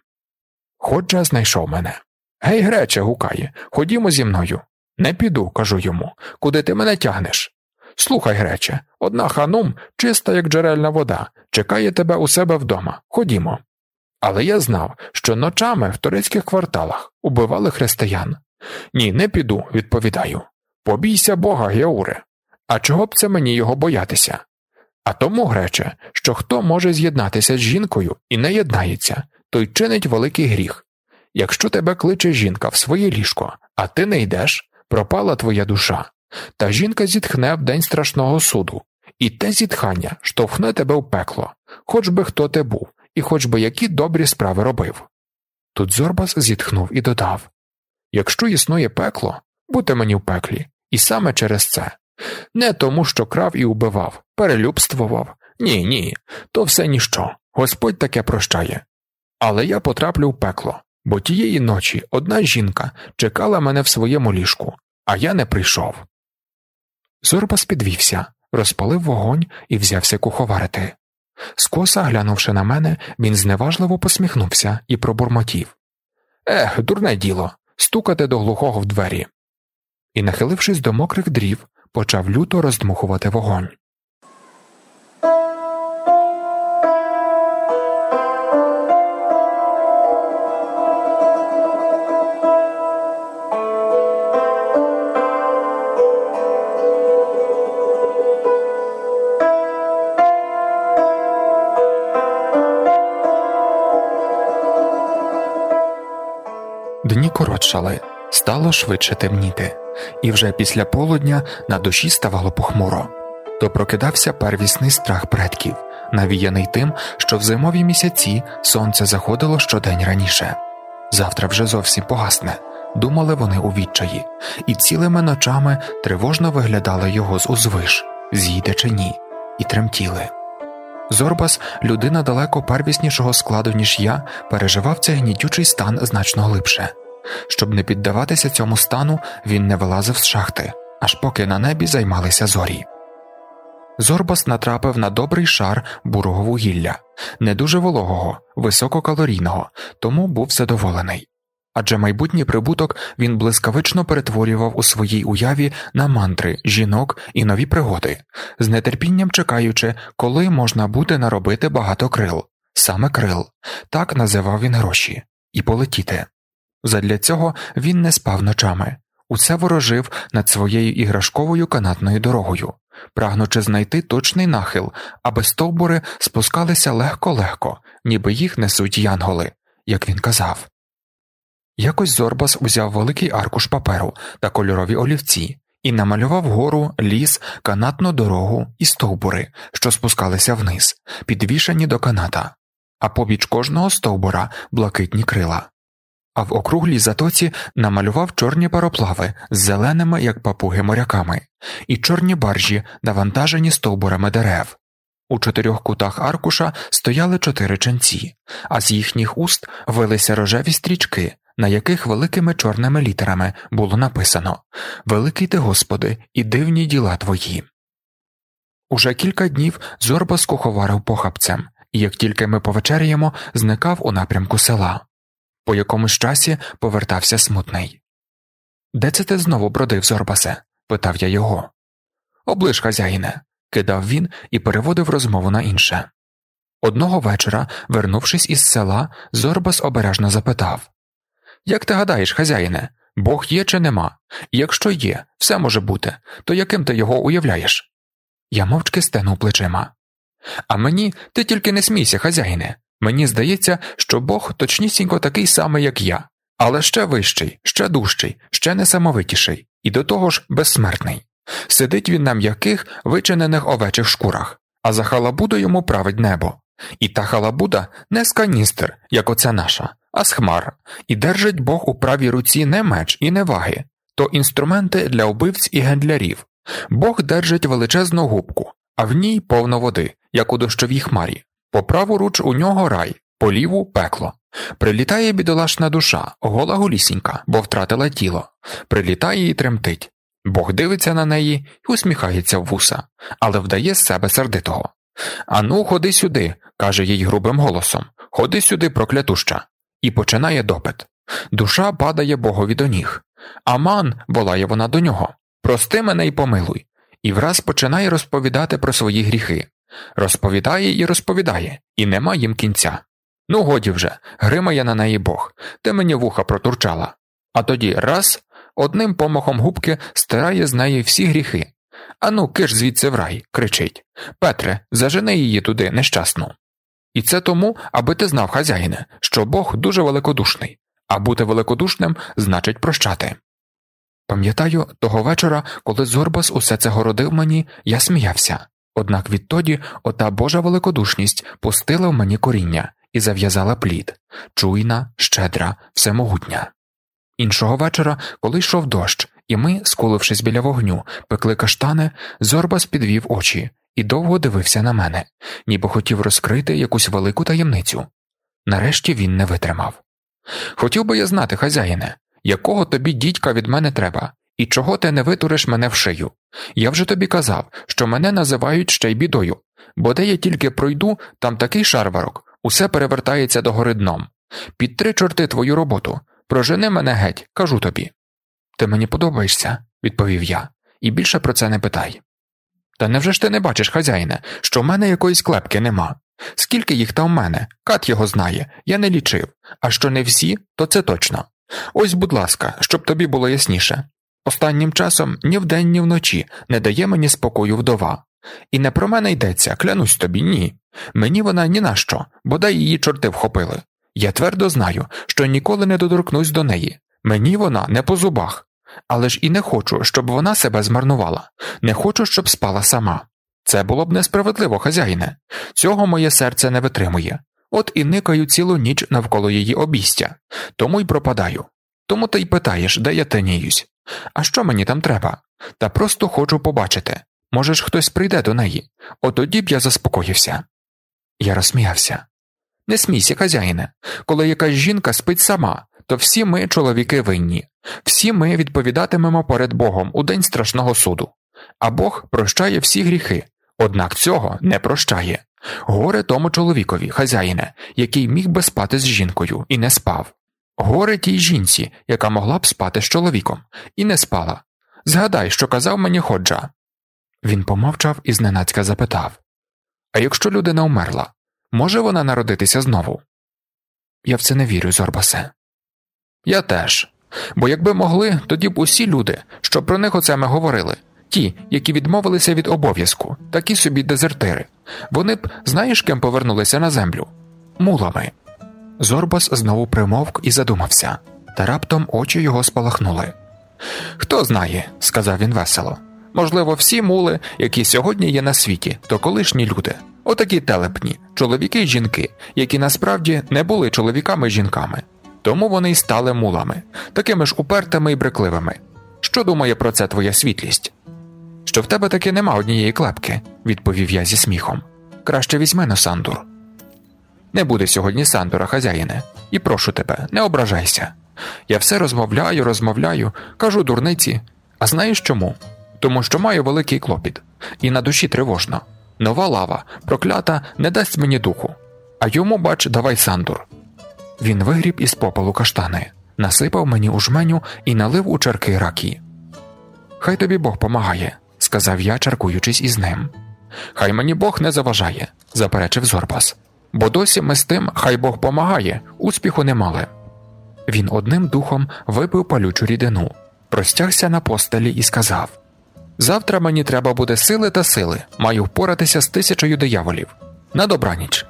Ходжа знайшов мене. «Гей, грече», – гукає, – «ходімо зі мною». «Не піду», – кажу йому, – «куди ти мене тягнеш?» «Слухай, грече, одна ханум, чиста як джерельна вода, чекає тебе у себе вдома, ходімо». Але я знав, що ночами в турецьких кварталах убивали християн. «Ні, не піду», – відповідаю. «Побійся Бога, Гяуре. А чого б це мені його боятися? А тому, грече, що хто може з'єднатися з жінкою і не єднається, той чинить великий гріх. Якщо тебе кличе жінка в своє ліжко, а ти не йдеш, пропала твоя душа. Та жінка зітхне в день страшного суду, і те зітхання штовхне тебе в пекло, хоч би хто ти був, і хоч би які добрі справи робив». Тут Зорбас зітхнув і додав: «Якщо існує пекло, бути мені в пеклі, і саме через це. Не тому, що крав і убивав, перелюбствував, Ні, то все ніщо, Господь таке прощає. Але я потраплю в пекло, бо тієї ночі одна жінка чекала мене в своєму ліжку, а я не прийшов». Зорбас підвівся, розпалив вогонь і взявся куховарити. Скоса, глянувши на мене, він зневажливо посміхнувся і пробурмотів: дурне діло, стукати до глухого в двері. І, нахилившись до мокрих дрів, почав люто роздмухувати вогонь. Дні коротшали, стало швидше темніти, і вже після полудня на душі ставало похмуро. То прокидався первісний страх предків, навіяний тим, що в зимові місяці сонце заходило щодень раніше. Завтра вже зовсім погасне, думали вони у відчаї, і цілими ночами тривожно виглядали його з узвиш, зійде чи ні, і тремтіли. Зорбас, людина далеко первіснішого складу, ніж я, переживав цей гнітючий стан значно глибше. Щоб не піддаватися цьому стану, він не вилазив з шахти, аж поки на небі займалися зорі. Зорбас натрапив на добрий шар бурого вугілля, не дуже вологого, висококалорійного, тому був задоволений. Адже майбутній прибуток він блискавично перетворював у своїй уяві на мантри, жінок і нові пригоди, з нетерпінням чекаючи, коли можна буде наробити багато крил, саме крил, так називав він гроші, і полетіти. Задля цього він не спав ночами, усе ворожив над своєю іграшковою канатною дорогою, прагнучи знайти точний нахил, аби стовбури спускалися легко-легко, ніби їх несуть янголи, як він казав. Якось Зорбас узяв великий аркуш паперу та кольорові олівці і намалював гору, ліс, канатну дорогу і стовбури, що спускалися вниз, підвішені до каната, а побіч кожного стовбура блакитні крила. А в округлій затоці намалював чорні пароплави з зеленими, як папуги, моряками, і чорні баржі, навантажені стовбурами дерев. У 4 кутах аркуша стояли 4 ченці, а з їхніх уст вилися рожеві стрічки, на яких великими чорними літерами було написано «Великий ти, Господи, і дивні діла твої». Уже кілька днів Зорбас куховарив похапцем, і як тільки ми повечеряємо, зникав у напрямку села. По якомусь часі повертався смутний. «Де це ти знову бродив, Зорбасе?» – питав я його. «Оближ, хазяїне», – кидав він і переводив розмову на інше. Одного вечора, вернувшись із села, Зорбас обережно запитав: «Як ти гадаєш, хазяїне, Бог є чи нема? І якщо є, все може бути, то яким ти його уявляєш?» Я мовчки стенув плечима. «А мені ти тільки не смійся, хазяїне. Мені здається, що Бог точнісінько такий самий, як я, але ще вищий, ще дужчий, ще несамовитіший, і до того ж безсмертний. Сидить він на м'яких, вичинених овечих шкурах, а за халабуду йому править небо. І та халабуда не з каністр, як оця наша, а з хмар, і держить Бог у правій руці не меч і не ваги, то інструменти для вбивць і гендлярів. Бог держить величезну губку, а в ній повно води, як у дощовій хмарі. По праву руч у нього рай, по ліву – пекло. Прилітає бідолашна душа, гола голісінька, бо втратила тіло. Прилітає і тремтить. Бог дивиться на неї і усміхається в вуса, але вдає з себе сердитого. «Ану, ходи сюди», – каже їй грубим голосом, «ходи сюди, проклятуща». І починає допит. Душа падає Богові до ніг. «Аман», – волає вона до нього, «прости мене й помилуй». І враз починає розповідати про свої гріхи. Розповідає і розповідає, і нема їм кінця. «Ну годі вже», – гримає на неї Бог, «ти мені вуха протурчала». А тоді раз, одним помахом губки стирає з неї всі гріхи. «Ану, киш звідси в рай», – кричить, «Петре, зажени її туди, нещасну». І це тому, аби ти знав, хазяїне, що Бог дуже великодушний, а бути великодушним значить прощати. Пам'ятаю, того вечора, коли Зорбас усе це городив мені, я сміявся. Однак відтоді ота Божа великодушність пустила в мені коріння і зав'язала плід, чуйна, щедра, всемогутня. Іншого вечора, коли йшов дощ, і ми, скулившись біля вогню, пекли каштани, Зорбас підвів очі і довго дивився на мене, ніби хотів розкрити якусь велику таємницю. Нарешті він не витримав. «Хотів би я знати, хазяїне, якого тобі дідька від мене треба, і чого ти не витуриш мене в шию? Я вже тобі казав, що мене називають ще й бідою, бо де я тільки пройду, там такий шарварок, усе перевертається догори дном. Під 3 чорти твою роботу, прожени мене геть, кажу тобі». «Ти мені подобаєшся», – відповів я, – «і більше про це не питай». «Та невже ж ти не бачиш, хазяїне, що в мене якоїсь клепки нема? Скільки їх там в мене? Кат його знає, я не лічив, а що не всі, то це точно. Ось, будь ласка, щоб тобі було ясніше. Останнім часом ні вдень, ні вночі не дає мені спокою вдова. І не про мене йдеться, клянусь тобі, ні. Мені вона ні на що, бодай її чорти вхопили. Я твердо знаю, що ніколи не доторкнусь до неї. Мені вона не по зубах. Але ж і не хочу, щоб вона себе змарнувала. Не хочу, щоб спала сама. Це було б несправедливо, хазяїне. Цього моє серце не витримує. От і никаю цілу ніч навколо її обійстя. Тому й пропадаю. Тому ти й питаєш, де я тиніюсь. А що мені там треба? Та просто хочу побачити. Може ж хтось прийде до неї. От тоді б я заспокоївся». Я розсміявся. «Не смійся, хазяїне. Коли якась жінка спить сама, то всі ми, чоловіки, винні. Всі ми відповідатимемо перед Богом у день страшного суду. А Бог прощає всі гріхи, однак цього не прощає. Горе тому чоловікові, хазяїне, який міг би спати з жінкою і не спав. Горе тій жінці, яка могла б спати з чоловіком, і не спала. Згадай, що казав мені Ходжа». Він помовчав і зненацька запитав: «А якщо людина вмерла, може вона народитися знову?» «Я в це не вірю, Зорбасе». «Я теж. Бо якби могли, тоді б усі люди, що про них оце ми говорили, ті, які відмовилися від обов'язку, такі собі дезертири, вони б, знаєш, ким повернулися на землю? Мулами». Зорбас знову примовк і задумався, та раптом очі його спалахнули. «Хто знає», – сказав він весело. «Можливо, всі мули, які сьогодні є на світі, то колишні люди. Отакі телепні, чоловіки й жінки, які насправді не були чоловіками й жінками. Тому вони й стали мулами, такими ж упертими й брекливими. Що думає про це твоя світлість?» «Що в тебе таки нема однієї клепки», – відповів я зі сміхом. «Краще візьми-но сандур». «Не буде сьогодні сандура, хазяїне. І прошу тебе, не ображайся. Я все розмовляю, кажу дурниці. А знаєш чому? Тому що маю великий клопіт. І на душі тривожно. Нова лава, проклята, не дасть мені духу. А йому, бач, давай сандур». Він вигріб із попелу каштани, насипав мені у жменю і налив у чарки ракі. «Хай тобі Бог помагає», – сказав я, чаркуючись із ним. «Хай мені Бог не заважає», – заперечив Зорбас. «Бо досі ми з тим, хай Бог помагає, успіху не мали». Він одним духом випив палючу рідину, простягся на постелі і сказав: «Завтра мені треба буде сили та сили, маю впоратися з 1000 дияволів. На добраніч».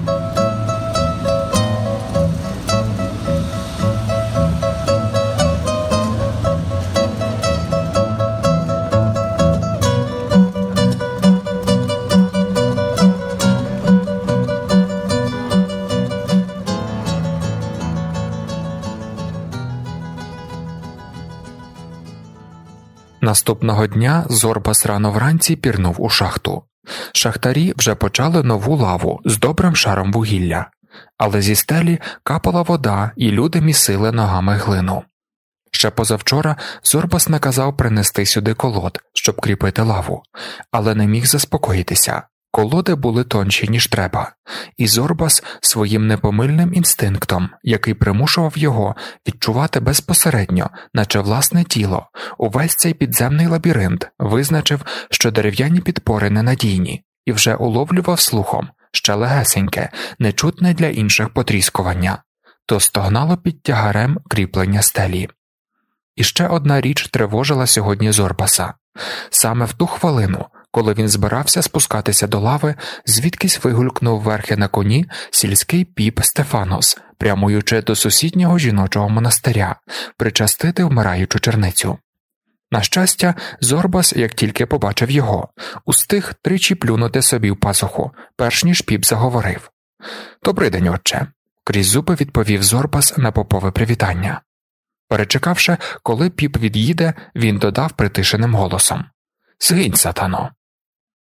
Наступного дня Зорбас рано вранці пірнув у шахту. Шахтарі вже почали нову лаву з добрим шаром вугілля, але зі стелі капала вода і люди місили ногами глину. Ще позавчора Зорбас наказав принести сюди колод, щоб кріпити лаву, але не міг заспокоїтися. Колоди були тонші, ніж треба, і Зорбас своїм непомильним інстинктом, який примушував його відчувати безпосередньо, наче власне тіло, увесь цей підземний лабіринт, визначив, що дерев'яні підпори ненадійні, і вже уловлював слухом ще легесеньке, нечутне для інших потріскування, то стогнало під тягарем кріплення стелі. І ще одна річ тривожила сьогодні Зорбаса. Саме в ту хвилину, коли він збирався спускатися до лави, звідкись вигулькнув верхи на коні сільський піп Стефанос, прямуючи до сусіднього жіночого монастиря, причастити вмираючу черницю. На щастя, Зорбас, як тільки побачив його, устиг тричі плюнути собі в пазуху, перш ніж піп заговорив. «Добрий день, отче», – крізь зуби відповів Зорбас на попове привітання. Перечекавши, коли піп від'їде, він додав притишеним голосом: «Згинь, сатано!»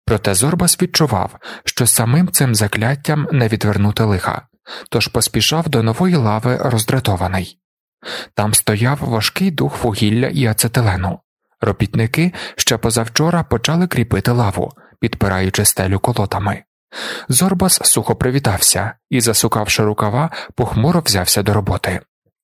Проте Зорбас відчував, що самим цим закляттям не відвернути лиха, тож поспішав до нової лави роздратований. Там стояв важкий дух вугілля і ацетилену. Робітники ще позавчора почали кріпити лаву, підпираючи стелю колотами. Зорбас сухо привітався і, засукавши рукава, похмуро взявся до роботи.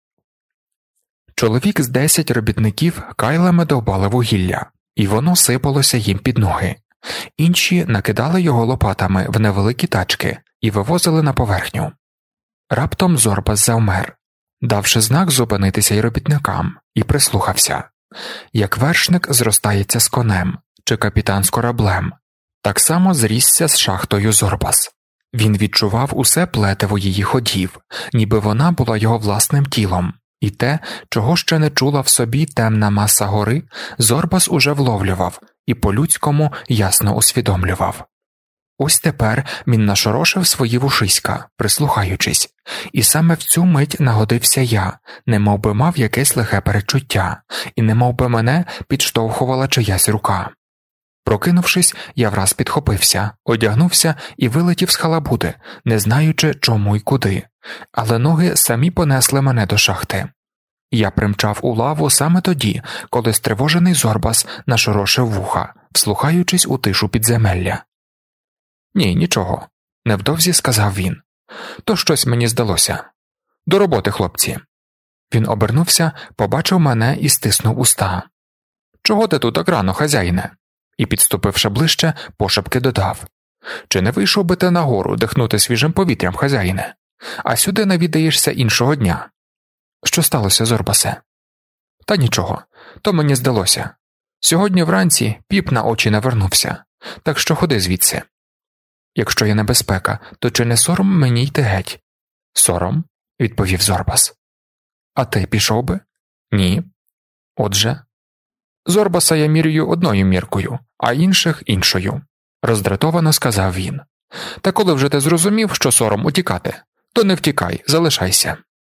Чоловік з 10 робітників кайлами довбали вугілля, і воно сипалося їм під ноги. Інші накидали його лопатами в невеликі тачки і вивозили на поверхню. Раптом Зорбас завмер, давши знак зупинитися й робітникам, і прислухався. Як вершник зростається з конем, чи капітан з кораблем, так само зрісся з шахтою Зорбас. Він відчував усе плетиво її ходів, ніби вона була його власним тілом, і те, чого ще не чула в собі темна маса гори, Зорбас уже вловлював і по-людському ясно усвідомлював. Ось тепер він нашорошив свої вушиська, прислухаючись, і саме в цю мить нагодився я, немовби мав якесь лихе передчуття, і немовби мене підштовхувала чиясь рука. Прокинувшись, я враз підхопився, одягнувся і вилетів з халабуди, не знаючи, чому й куди, але ноги самі понесли мене до шахти. Я примчав у лаву саме тоді, коли стривожений Зорбас нашорошив вуха, вслухаючись у тишу підземелля. «Ні, нічого», – невдовзі сказав він. «То щось мені здалося. До роботи, хлопці». Він обернувся, побачив мене і стиснув уста. «Чого ти тут так рано, хазяїне?» І, підступивши ближче, пошепки додав. «Чи не вийшов би ти нагору дихнути свіжим повітрям, хазяїне? А сюди навідаєшся іншого дня». «Що сталося, Зорбасе?» «Та нічого, то мені здалося. Сьогодні вранці піп на очі не вернувся, так що ходи звідси». «Якщо є небезпека, то чи не сором мені йти геть?» «Сором?» – відповів Зорбас. «А ти пішов би?» «Ні». «Отже?» «Зорбаса я мірюю одною міркою, а інших – іншою», – роздратовано сказав він. «Та коли вже ти зрозумів, що сором утікати, то не втікай, залишайся».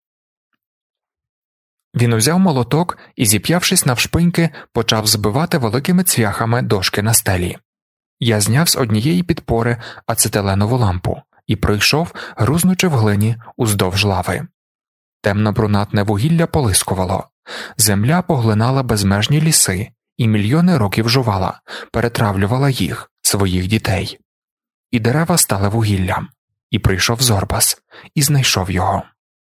Він узяв молоток і, зіп'явшись навшпиньки, почав збивати великими цвяхами дошки на стелі. Я зняв з однієї підпори ацетиленову лампу і пройшов, грузнучи в глині, уздовж лави. Темно-брунатне вугілля полискувало, земля поглинала безмежні ліси і мільйони років жувала, перетравлювала їх, своїх дітей. І дерева стали вугіллям, і прийшов Зорбас, і знайшов його.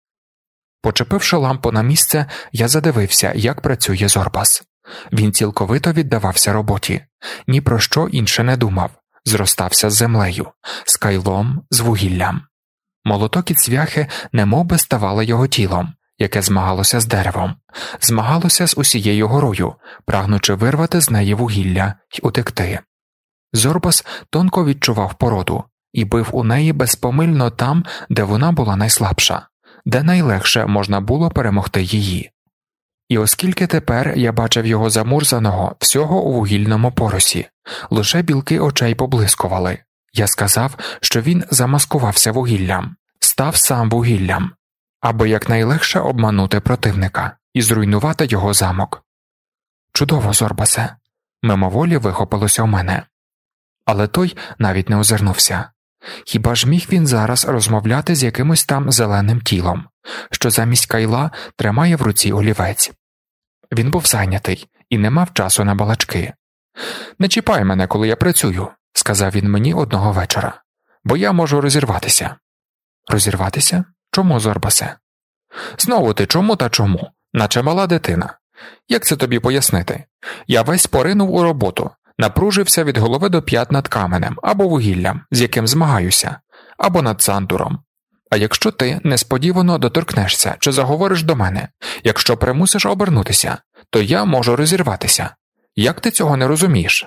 Почепивши лампу на місце, я задивився, як працює Зорбас. Він цілковито віддавався роботі, ні про що інше не думав, зростався з землею, з кайлом, з вугіллям. Молоток і цвяхи немовби ставали його тілом, яке змагалося з деревом, змагалося з усією горою, прагнучи вирвати з неї вугілля й утекти. Зорбас тонко відчував породу і бив у неї безпомильно там, де вона була найслабша, де найлегше можна було перемогти її. І оскільки тепер я бачив його замурзаного всього у вугільному поросі, лише білки очей поблискували, я сказав, що він замаскувався вугіллям, став сам вугіллям, аби якнайлегше обманути противника і зруйнувати його замок. «Чудово, Зорбасе!» мимоволі вихопилося у мене. Але той навіть не озирнувся. Хіба ж міг він зараз розмовляти з якимось там зеленим тілом, що замість кайла тримає в руці олівець? Він був зайнятий і не мав часу на балачки. «Не чіпай мене, коли я працюю», – сказав він мені одного вечора, – «бо я можу розірватися». «Розірватися? Чому, Зорбасе?» «Знову ти чому та чому? Наче мала дитина. Як це тобі пояснити? Я весь поринув у роботу, напружився від голови до п'ят над каменем або вугіллям, з яким змагаюся, або над сандуром. А якщо ти несподівано доторкнешся чи заговориш до мене, якщо примусиш обернутися, то я можу розірватися. Як ти цього не розумієш?»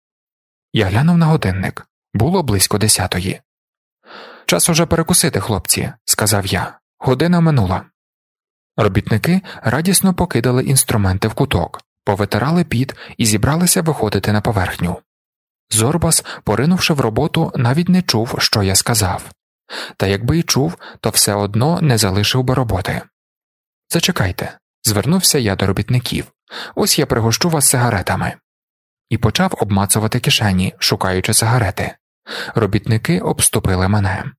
Я глянув на годинник. Було близько 10:00. «Час уже перекусити, хлопці», – сказав я. «Година минула». Робітники радісно покидали інструменти в куток, повитирали піт і зібралися виходити на поверхню. Зорбас, поринувши в роботу, навіть не чув, що я сказав. Та якби й чув, то все одно не залишив би роботи. «Зачекайте», – звернувся я до робітників. «Ось я пригощу вас сигаретами». і почав обмацувати кишені, шукаючи сигарети. Робітники обступили мене.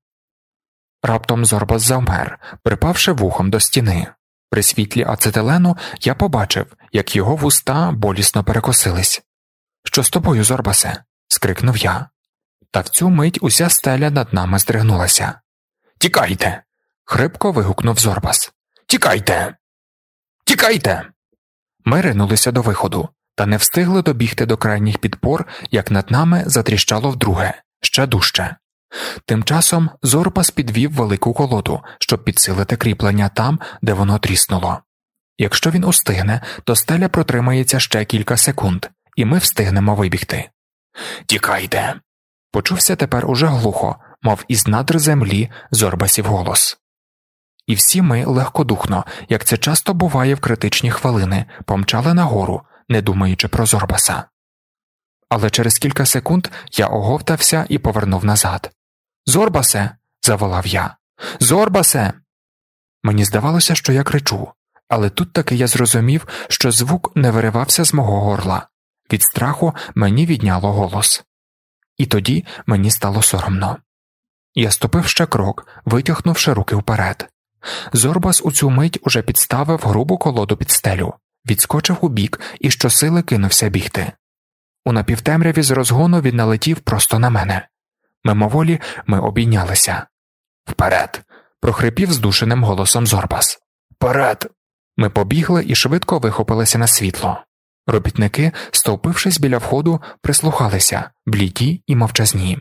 Раптом Зорбас завмер, припавши вухом до стіни. При світлі ацетилену я побачив, як його вуста болісно перекосились. «Що з тобою, Зорбасе?» – скрикнув я. Та в цю мить уся стеля над нами здригнулася. «Тікайте!» – хрипко вигукнув Зорбас. «Тікайте! Тікайте!» Ми ринулися до виходу, та не встигли добігти до крайніх підпор, як над нами затріщало вдруге, ще дужче. Тим часом Зорбас підвів велику колоду, щоб підсилити кріплення там, де воно тріснуло. Якщо він устигне, то стеля протримається ще кілька секунд, і ми встигнемо вибігти. «Тікайте!» Почувся тепер уже глухо, мов із надр землі, Зорбасів голос. І всі ми легкодухно, як це часто буває в критичні хвилини, помчали нагору, не думаючи про Зорбаса. Але через кілька секунд я оговтався і повернув назад. «Зорбасе!» – заволав я. «Зорбасе!» Мені здавалося, що я кричу, але тут таки я зрозумів, що звук не виривався з мого горла. Від страху мені відняло голос. І тоді мені стало соромно. Я ступив ще крок, витягнувши руки вперед. Зорбас у цю мить уже підставив грубу колоду під стелю, відскочив убік і щосили кинувся бігти. У напівтемряві з розгону він налетів просто на мене. Мимоволі ми обійнялися. «Вперед!» – прохрипів здушеним голосом Зорбас. «Вперед!» Ми побігли і швидко вихопилися на світло. Робітники, стовпившись біля входу, прислухалися, бліді і мовчазні.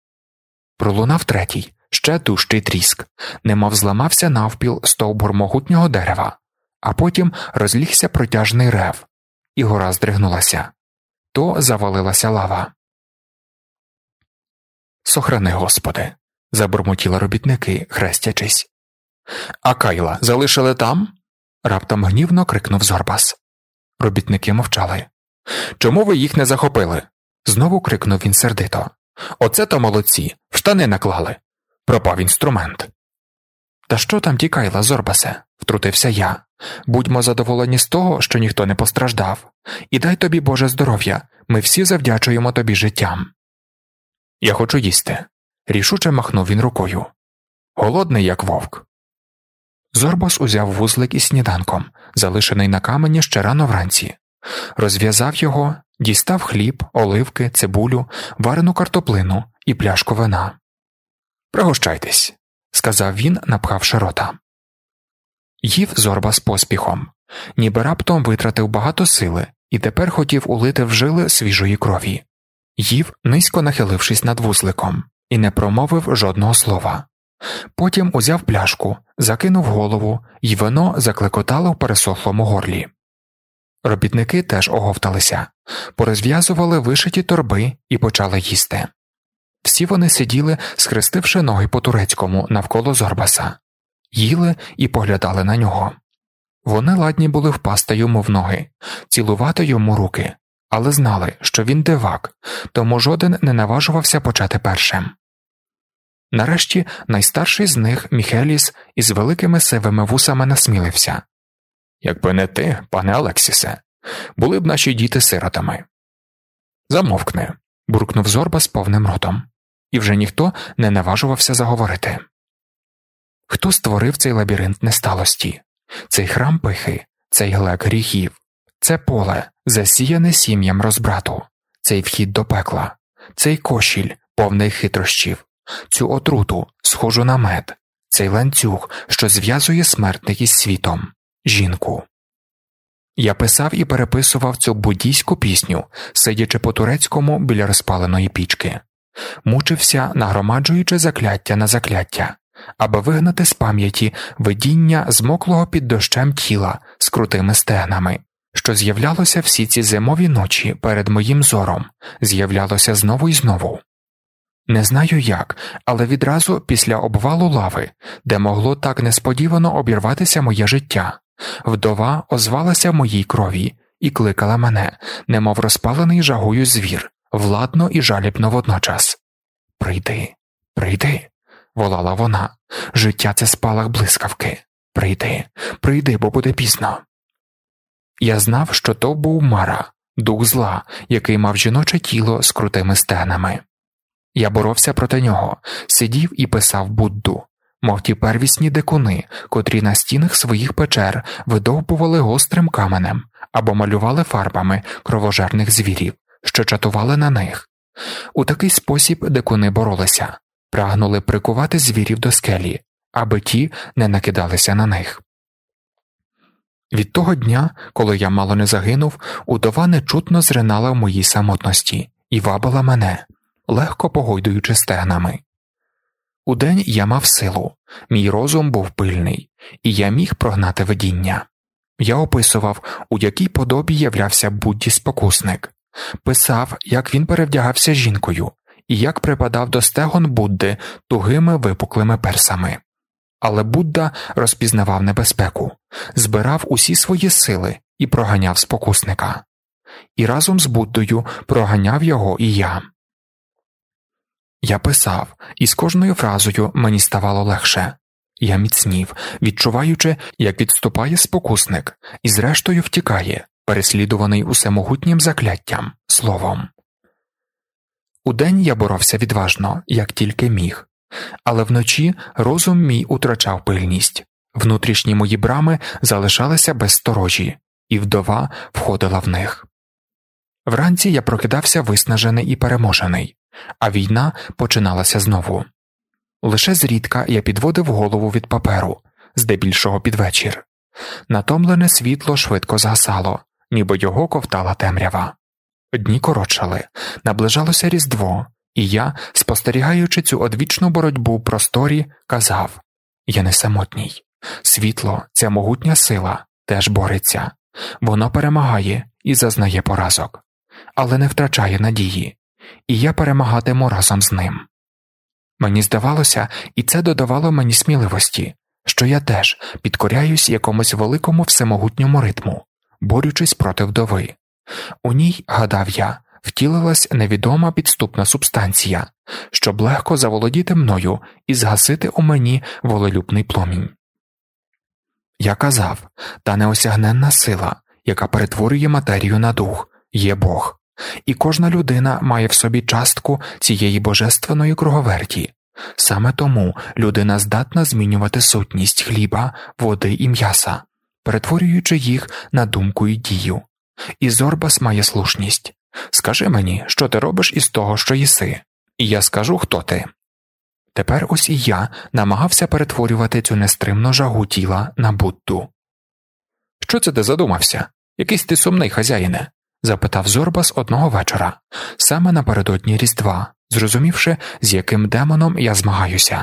Пролунав третій, ще дужчий тріск, немов зламався навпіл стовбур могутнього дерева, а потім розлігся протяжний рев, і гора здригнулася. То завалилася лава. «Сохрани, Господи!» – забурмотіли робітники, хрестячись. «А Кайла залишили там?» – раптом гнівно крикнув Зорбас. Робітники мовчали. «Чому ви їх не захопили?» – знову крикнув він сердито. «Оце то молодці, в штани наклали. Пропав інструмент». «Та що там ті Кайла, Зорбасе?» – втрутився я. «Будьмо задоволені з того, що ніхто не постраждав. І дай тобі, Боже, здоров'я, ми всі завдячуємо тобі життям». «Я хочу їсти», – рішуче махнув він рукою. «Голодний, як вовк». Зорбас узяв вузлик із сніданком, залишений на камені ще рано вранці. Розв'язав його, дістав хліб, оливки, цибулю, варену картоплину і пляшку вина. «Пригощайтесь», – сказав він, напхавши рота. Їв Зорбас поспіхом, ніби раптом витратив багато сили і тепер хотів улити в жили свіжої крові. Їв, низько нахилившись над вузликом, і не промовив жодного слова. Потім узяв пляшку, закинув голову, і вино заклекотало в пересохлому горлі. Робітники теж оговталися, порозв'язували вишиті торби і почали їсти. Всі вони сиділи, схрестивши ноги по-турецькому навколо Зорбаса. Їли і поглядали на нього. Вони ладні були впасти йому в ноги, цілувати йому руки, але знали, що він дивак, тому жоден не наважувався почати першим. Нарешті найстарший з них, Міхеліс, із великими сивими вусами насмілився. «Якби не ти, пане Алексісе, були б наші діти сиротами». «Замовкни», – буркнув Зорбас повним ротом, і вже ніхто не наважувався заговорити. Хто створив цей лабіринт несталості, цей храм пихи, цей глек гріхів, це поле, засіяне сім'ям розбрату, цей вхід до пекла, цей кошіль, повний хитрощів, цю отруту, схожу на мед, цей ланцюг, що зв'язує смертних із світом, жінку. Я писав і переписував цю буддійську пісню, сидячи по-турецькому біля розпаленої пічки. Мучився, нагромаджуючи закляття на закляття, аби вигнати з пам'яті видіння змоклого під дощем тіла з крутими стегнами, що з'являлося всі ці зимові ночі перед моїм зором, з'являлося знову і знову. Не знаю як, але відразу після обвалу лави, де могло так несподівано обірватися моє життя, вдова озвалася в моїй крові і кликала мене, немов розпалений жагою звір, владно і жалібно водночас. «Прийди, прийди», – волала вона, – «життя – це спалах блискавки. Прийди, прийди, бо буде пізно». Я знав, що то був Мара, дух зла, який мав жіноче тіло з крутими стегнами. Я боровся проти нього, сидів і писав Будду, мов ті первісні дикуни, котрі на стінах своїх печер видовбували гострим каменем або малювали фарбами кровожерних звірів, що чатували на них. У такий спосіб дикуни боролися, прагнули прикувати звірів до скелі, аби ті не накидалися на них. Від того дня, коли я мало не загинув, удова нечутно зринала в моїй самотності і вабила мене, легко погойдуючи стегнами. Удень я мав силу, мій розум був пильний, і я міг прогнати видіння. Я описував, у якій подобі являвся Будді спокусник, писав, як він перевдягався жінкою, і як припадав до стегон Будди тугими випуклими персами. Але Будда розпізнавав небезпеку, збирав усі свої сили і проганяв спокусника. І разом з Буддою проганяв його і я. Я писав, і з кожною фразою мені ставало легше. Я міцнів, відчуваючи, як відступає спокусник, і зрештою втікає, переслідуваний усемогутнім закляттям, словом. Удень я боровся відважно, як тільки міг. Але вночі розум мій утрачав пильність, внутрішні мої брами залишалися безсторожі, і вдова входила в них. Вранці я прокидався виснажений і переможений, а війна починалася знову. Лише зрідка я підводив голову від паперу, здебільшого під вечір. Натомлене світло швидко згасало, ніби його ковтала темрява. Дні коротшали, наближалося Різдво, і я, спостерігаючи цю одвічну боротьбу в просторі, казав: «Я не самотній. Світло, ця могутня сила, теж бореться. Воно перемагає і зазнає поразок, але не втрачає надії, і я перемагатиму разом з ним». Мені здавалося, і це додавало мені сміливості, що я теж підкоряюсь якомусь великому всемогутньому ритму, борючись проти вдови. У ній, гадав я, втілилась невідома підступна субстанція, щоб легко заволодіти мною і згасити у мені волелюбний пломінь. Я казав, та неосягненна сила, яка перетворює матерію на дух, є Бог, і кожна людина має в собі частку цієї божественної круговерті. Саме тому людина здатна змінювати сутність хліба, води і м'яса, перетворюючи їх на думку і дію. І Зорбас має слушність. Скажи мені, що ти робиш із того, що їси, і я скажу, хто ти. Тепер ось і я намагався перетворювати цю нестримну жагу тіла на Будду. «Що це ти задумався? Якийсь ти сумний, хазяїне?» – запитав Зорбас одного вечора, саме напередодні Різдва, зрозумівши, з яким демоном я змагаюся.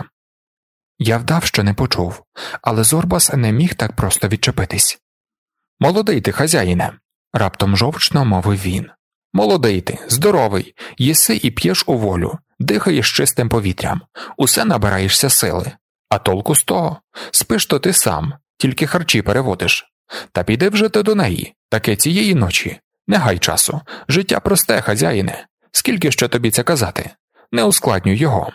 Я вдав, що не почув, але Зорбас не міг так просто відчепитись. «Молодий ти, хазяїне!» – раптом жовчно мовив він. «Молодий ти, здоровий, їси і п'єш у волю, дихаєш чистим повітрям, усе набираєшся сили. А толку з того? Спиш то ти сам, тільки харчі переводиш. Та піди вже ти до неї, таке цієї ночі. Не гай часу, життя просте, хазяїне. Скільки ще тобі це казати? Не ускладнюй його».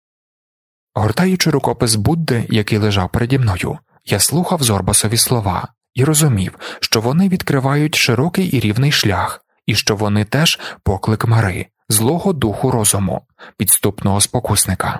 Гортаючи рукопис Будди, який лежав переді мною, я слухав Зорбасові слова і розумів, що вони відкривають широкий і рівний шлях, і що вони теж поклик Мари, злого духу розуму, підступного спокусника.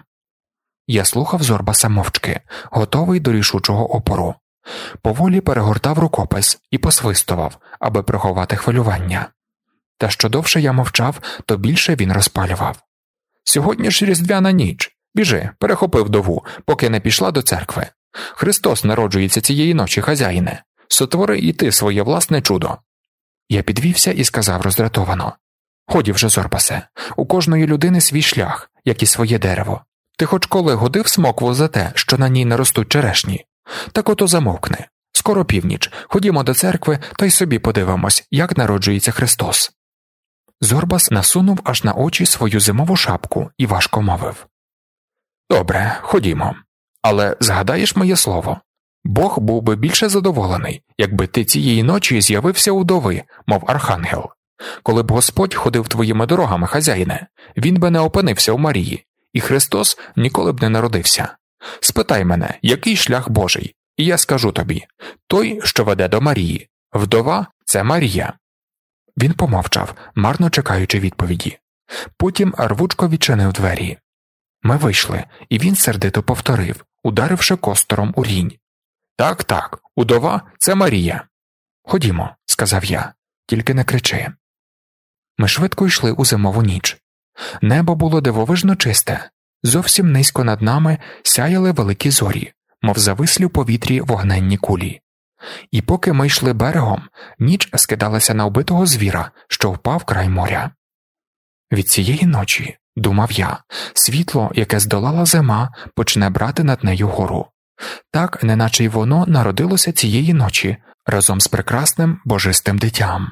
Я слухав Зорбаса мовчки, готовий до рішучого опору. Поволі перегортав рукопис і посвистував, аби приховати хвилювання. Та що довше я мовчав, то більше він розпалював. «Сьогодні ж Різдвяна ніч. Біжи, перехопи вдову, поки не пішла до церкви. Христос народжується цієї ночі, хазяїне. Сотвори і ти своє власне чудо». Я підвівся і сказав роздратовано: «Ході вже, Зорбасе, у кожної людини свій шлях, як і своє дерево. Ти хоч коли годив смокву за те, що на ній не ростуть черешні? Так ото замовкни. Скоро північ, ходімо до церкви, та й собі подивимось, як народжується Христос». Зорбас насунув аж на очі свою зимову шапку і важко мовив: «Добре, ходімо. Але згадаєш моє слово? Бог був би більше задоволений, якби ти цієї ночі з'явився у вдови, мов архангел. Коли б Господь ходив твоїми дорогами, хазяїне, він би не опинився у Марії, і Христос ніколи б не народився. Спитай мене, який шлях Божий, і я скажу тобі: той, що веде до Марії. Вдова – це Марія». Він помовчав, марно чекаючи відповіді. Потім рвучко відчинив двері. Ми вийшли, і він сердито повторив, ударивши костором у рінь. Так, удова – це Марія. Ходімо, сказав я, тільки не кричи. Ми швидко йшли у зимову ніч. Небо було дивовижно чисте. Зовсім низько над нами сяяли великі зорі, мов завислі в повітрі вогненні кулі. І поки ми йшли берегом, ніч скидалася на вбитого звіра, що впав край моря. Від цієї ночі, думав я, світло, яке здолала зима, почне брати над нею гору. Так, неначе й воно народилося цієї ночі разом з прекрасним божистим дитям.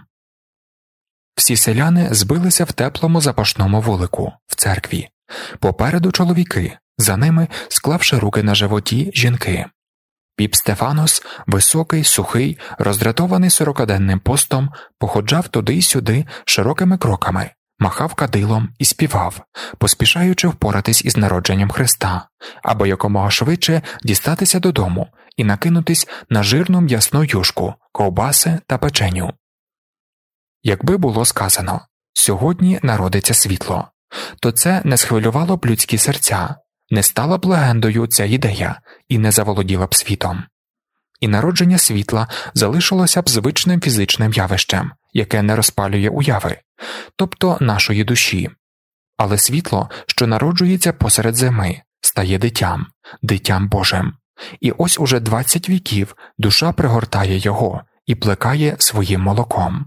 Всі селяни збилися в теплому запашному вулику, в церкві. Попереду чоловіки, за ними, склавши руки на животі, жінки. Піп Стефанос, високий, сухий, роздратований 40-денним постом, походжав туди й сюди широкими кроками, махав кадилом і співав, поспішаючи впоратись із народженням Христа, або якомога швидше дістатися додому і накинутись на жирну м'ясну юшку, ковбаси та печеню. Якби було сказано «сьогодні народиться світло», то це не схвилювало б людські серця, не стала б легендою ця ідея і не заволоділа б світом. І народження світла залишилося б звичним фізичним явищем, яке не розпалює уяви, тобто нашої душі. Але світло, що народжується посеред зими, стає дитям Божим. І ось уже 20 віків душа пригортає його і плекає своїм молоком.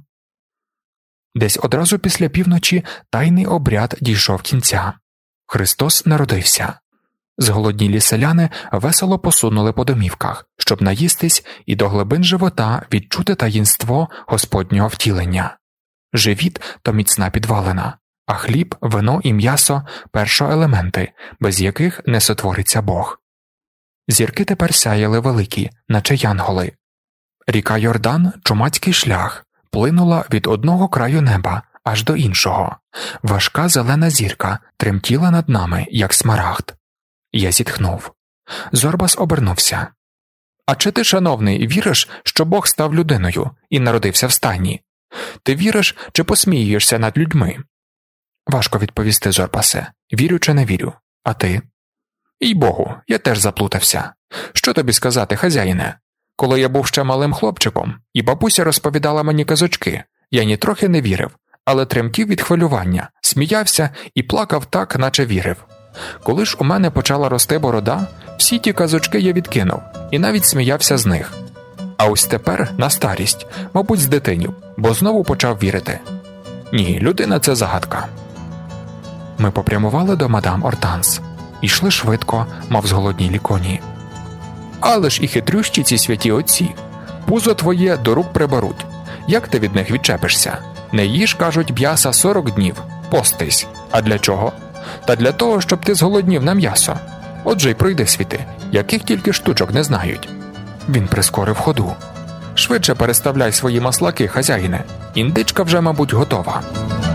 Десь одразу після півночі тайний обряд дійшов кінця. Христос народився. Зголоднілі селяни весело посунули по домівках, щоб наїстись і до глибин живота відчути таїнство Господнього втілення. Живіт – то міцна підвалина, а хліб, вино і м'ясо – першоелементи, без яких не сотвориться Бог. Зірки тепер сяяли великі, наче янголи. Ріка Йордан – чумацький шлях, плинула від одного краю неба аж до іншого. Важка зелена зірка тремтіла над нами, як смарагд. Я зітхнув. Зорбас обернувся. «А чи ти, шановний, віриш, що Бог став людиною і народився в стайні? Ти віриш чи посміюєшся над людьми?» «Важко відповісти, Зорбасе. Вірю чи не вірю. А ти?» «Їй-богу, я теж заплутався. Що тобі сказати, хазяїне? Коли я був ще малим хлопчиком, і бабуся розповідала мені казочки, я нітрохи не вірив, але тремтів від хвилювання, сміявся і плакав так, наче вірив. Коли ж у мене почала рости борода, всі ті казочки я відкинув і навіть сміявся з них. А ось тепер, на старість, мабуть, здитинів, бо знову почав вірити. Ні, людина – це загадка». Ми попрямували до мадам Ортанс. Ішли швидко, мов зголоднілі коні. «Але ж і хитрющі ці святі отці. Пузо твоє до рук приберуть. Як ти від них відчепишся? Не їж, кажуть, м'яса 40 днів. Постись. А для чого? Та для того, щоб ти зголоднів на м'ясо. Отже й пройди світи, яких тільки штучок не знають». Він прискорив ходу. «Швидше переставляй свої маслаки, хазяїне. Індичка вже, мабуть, готова».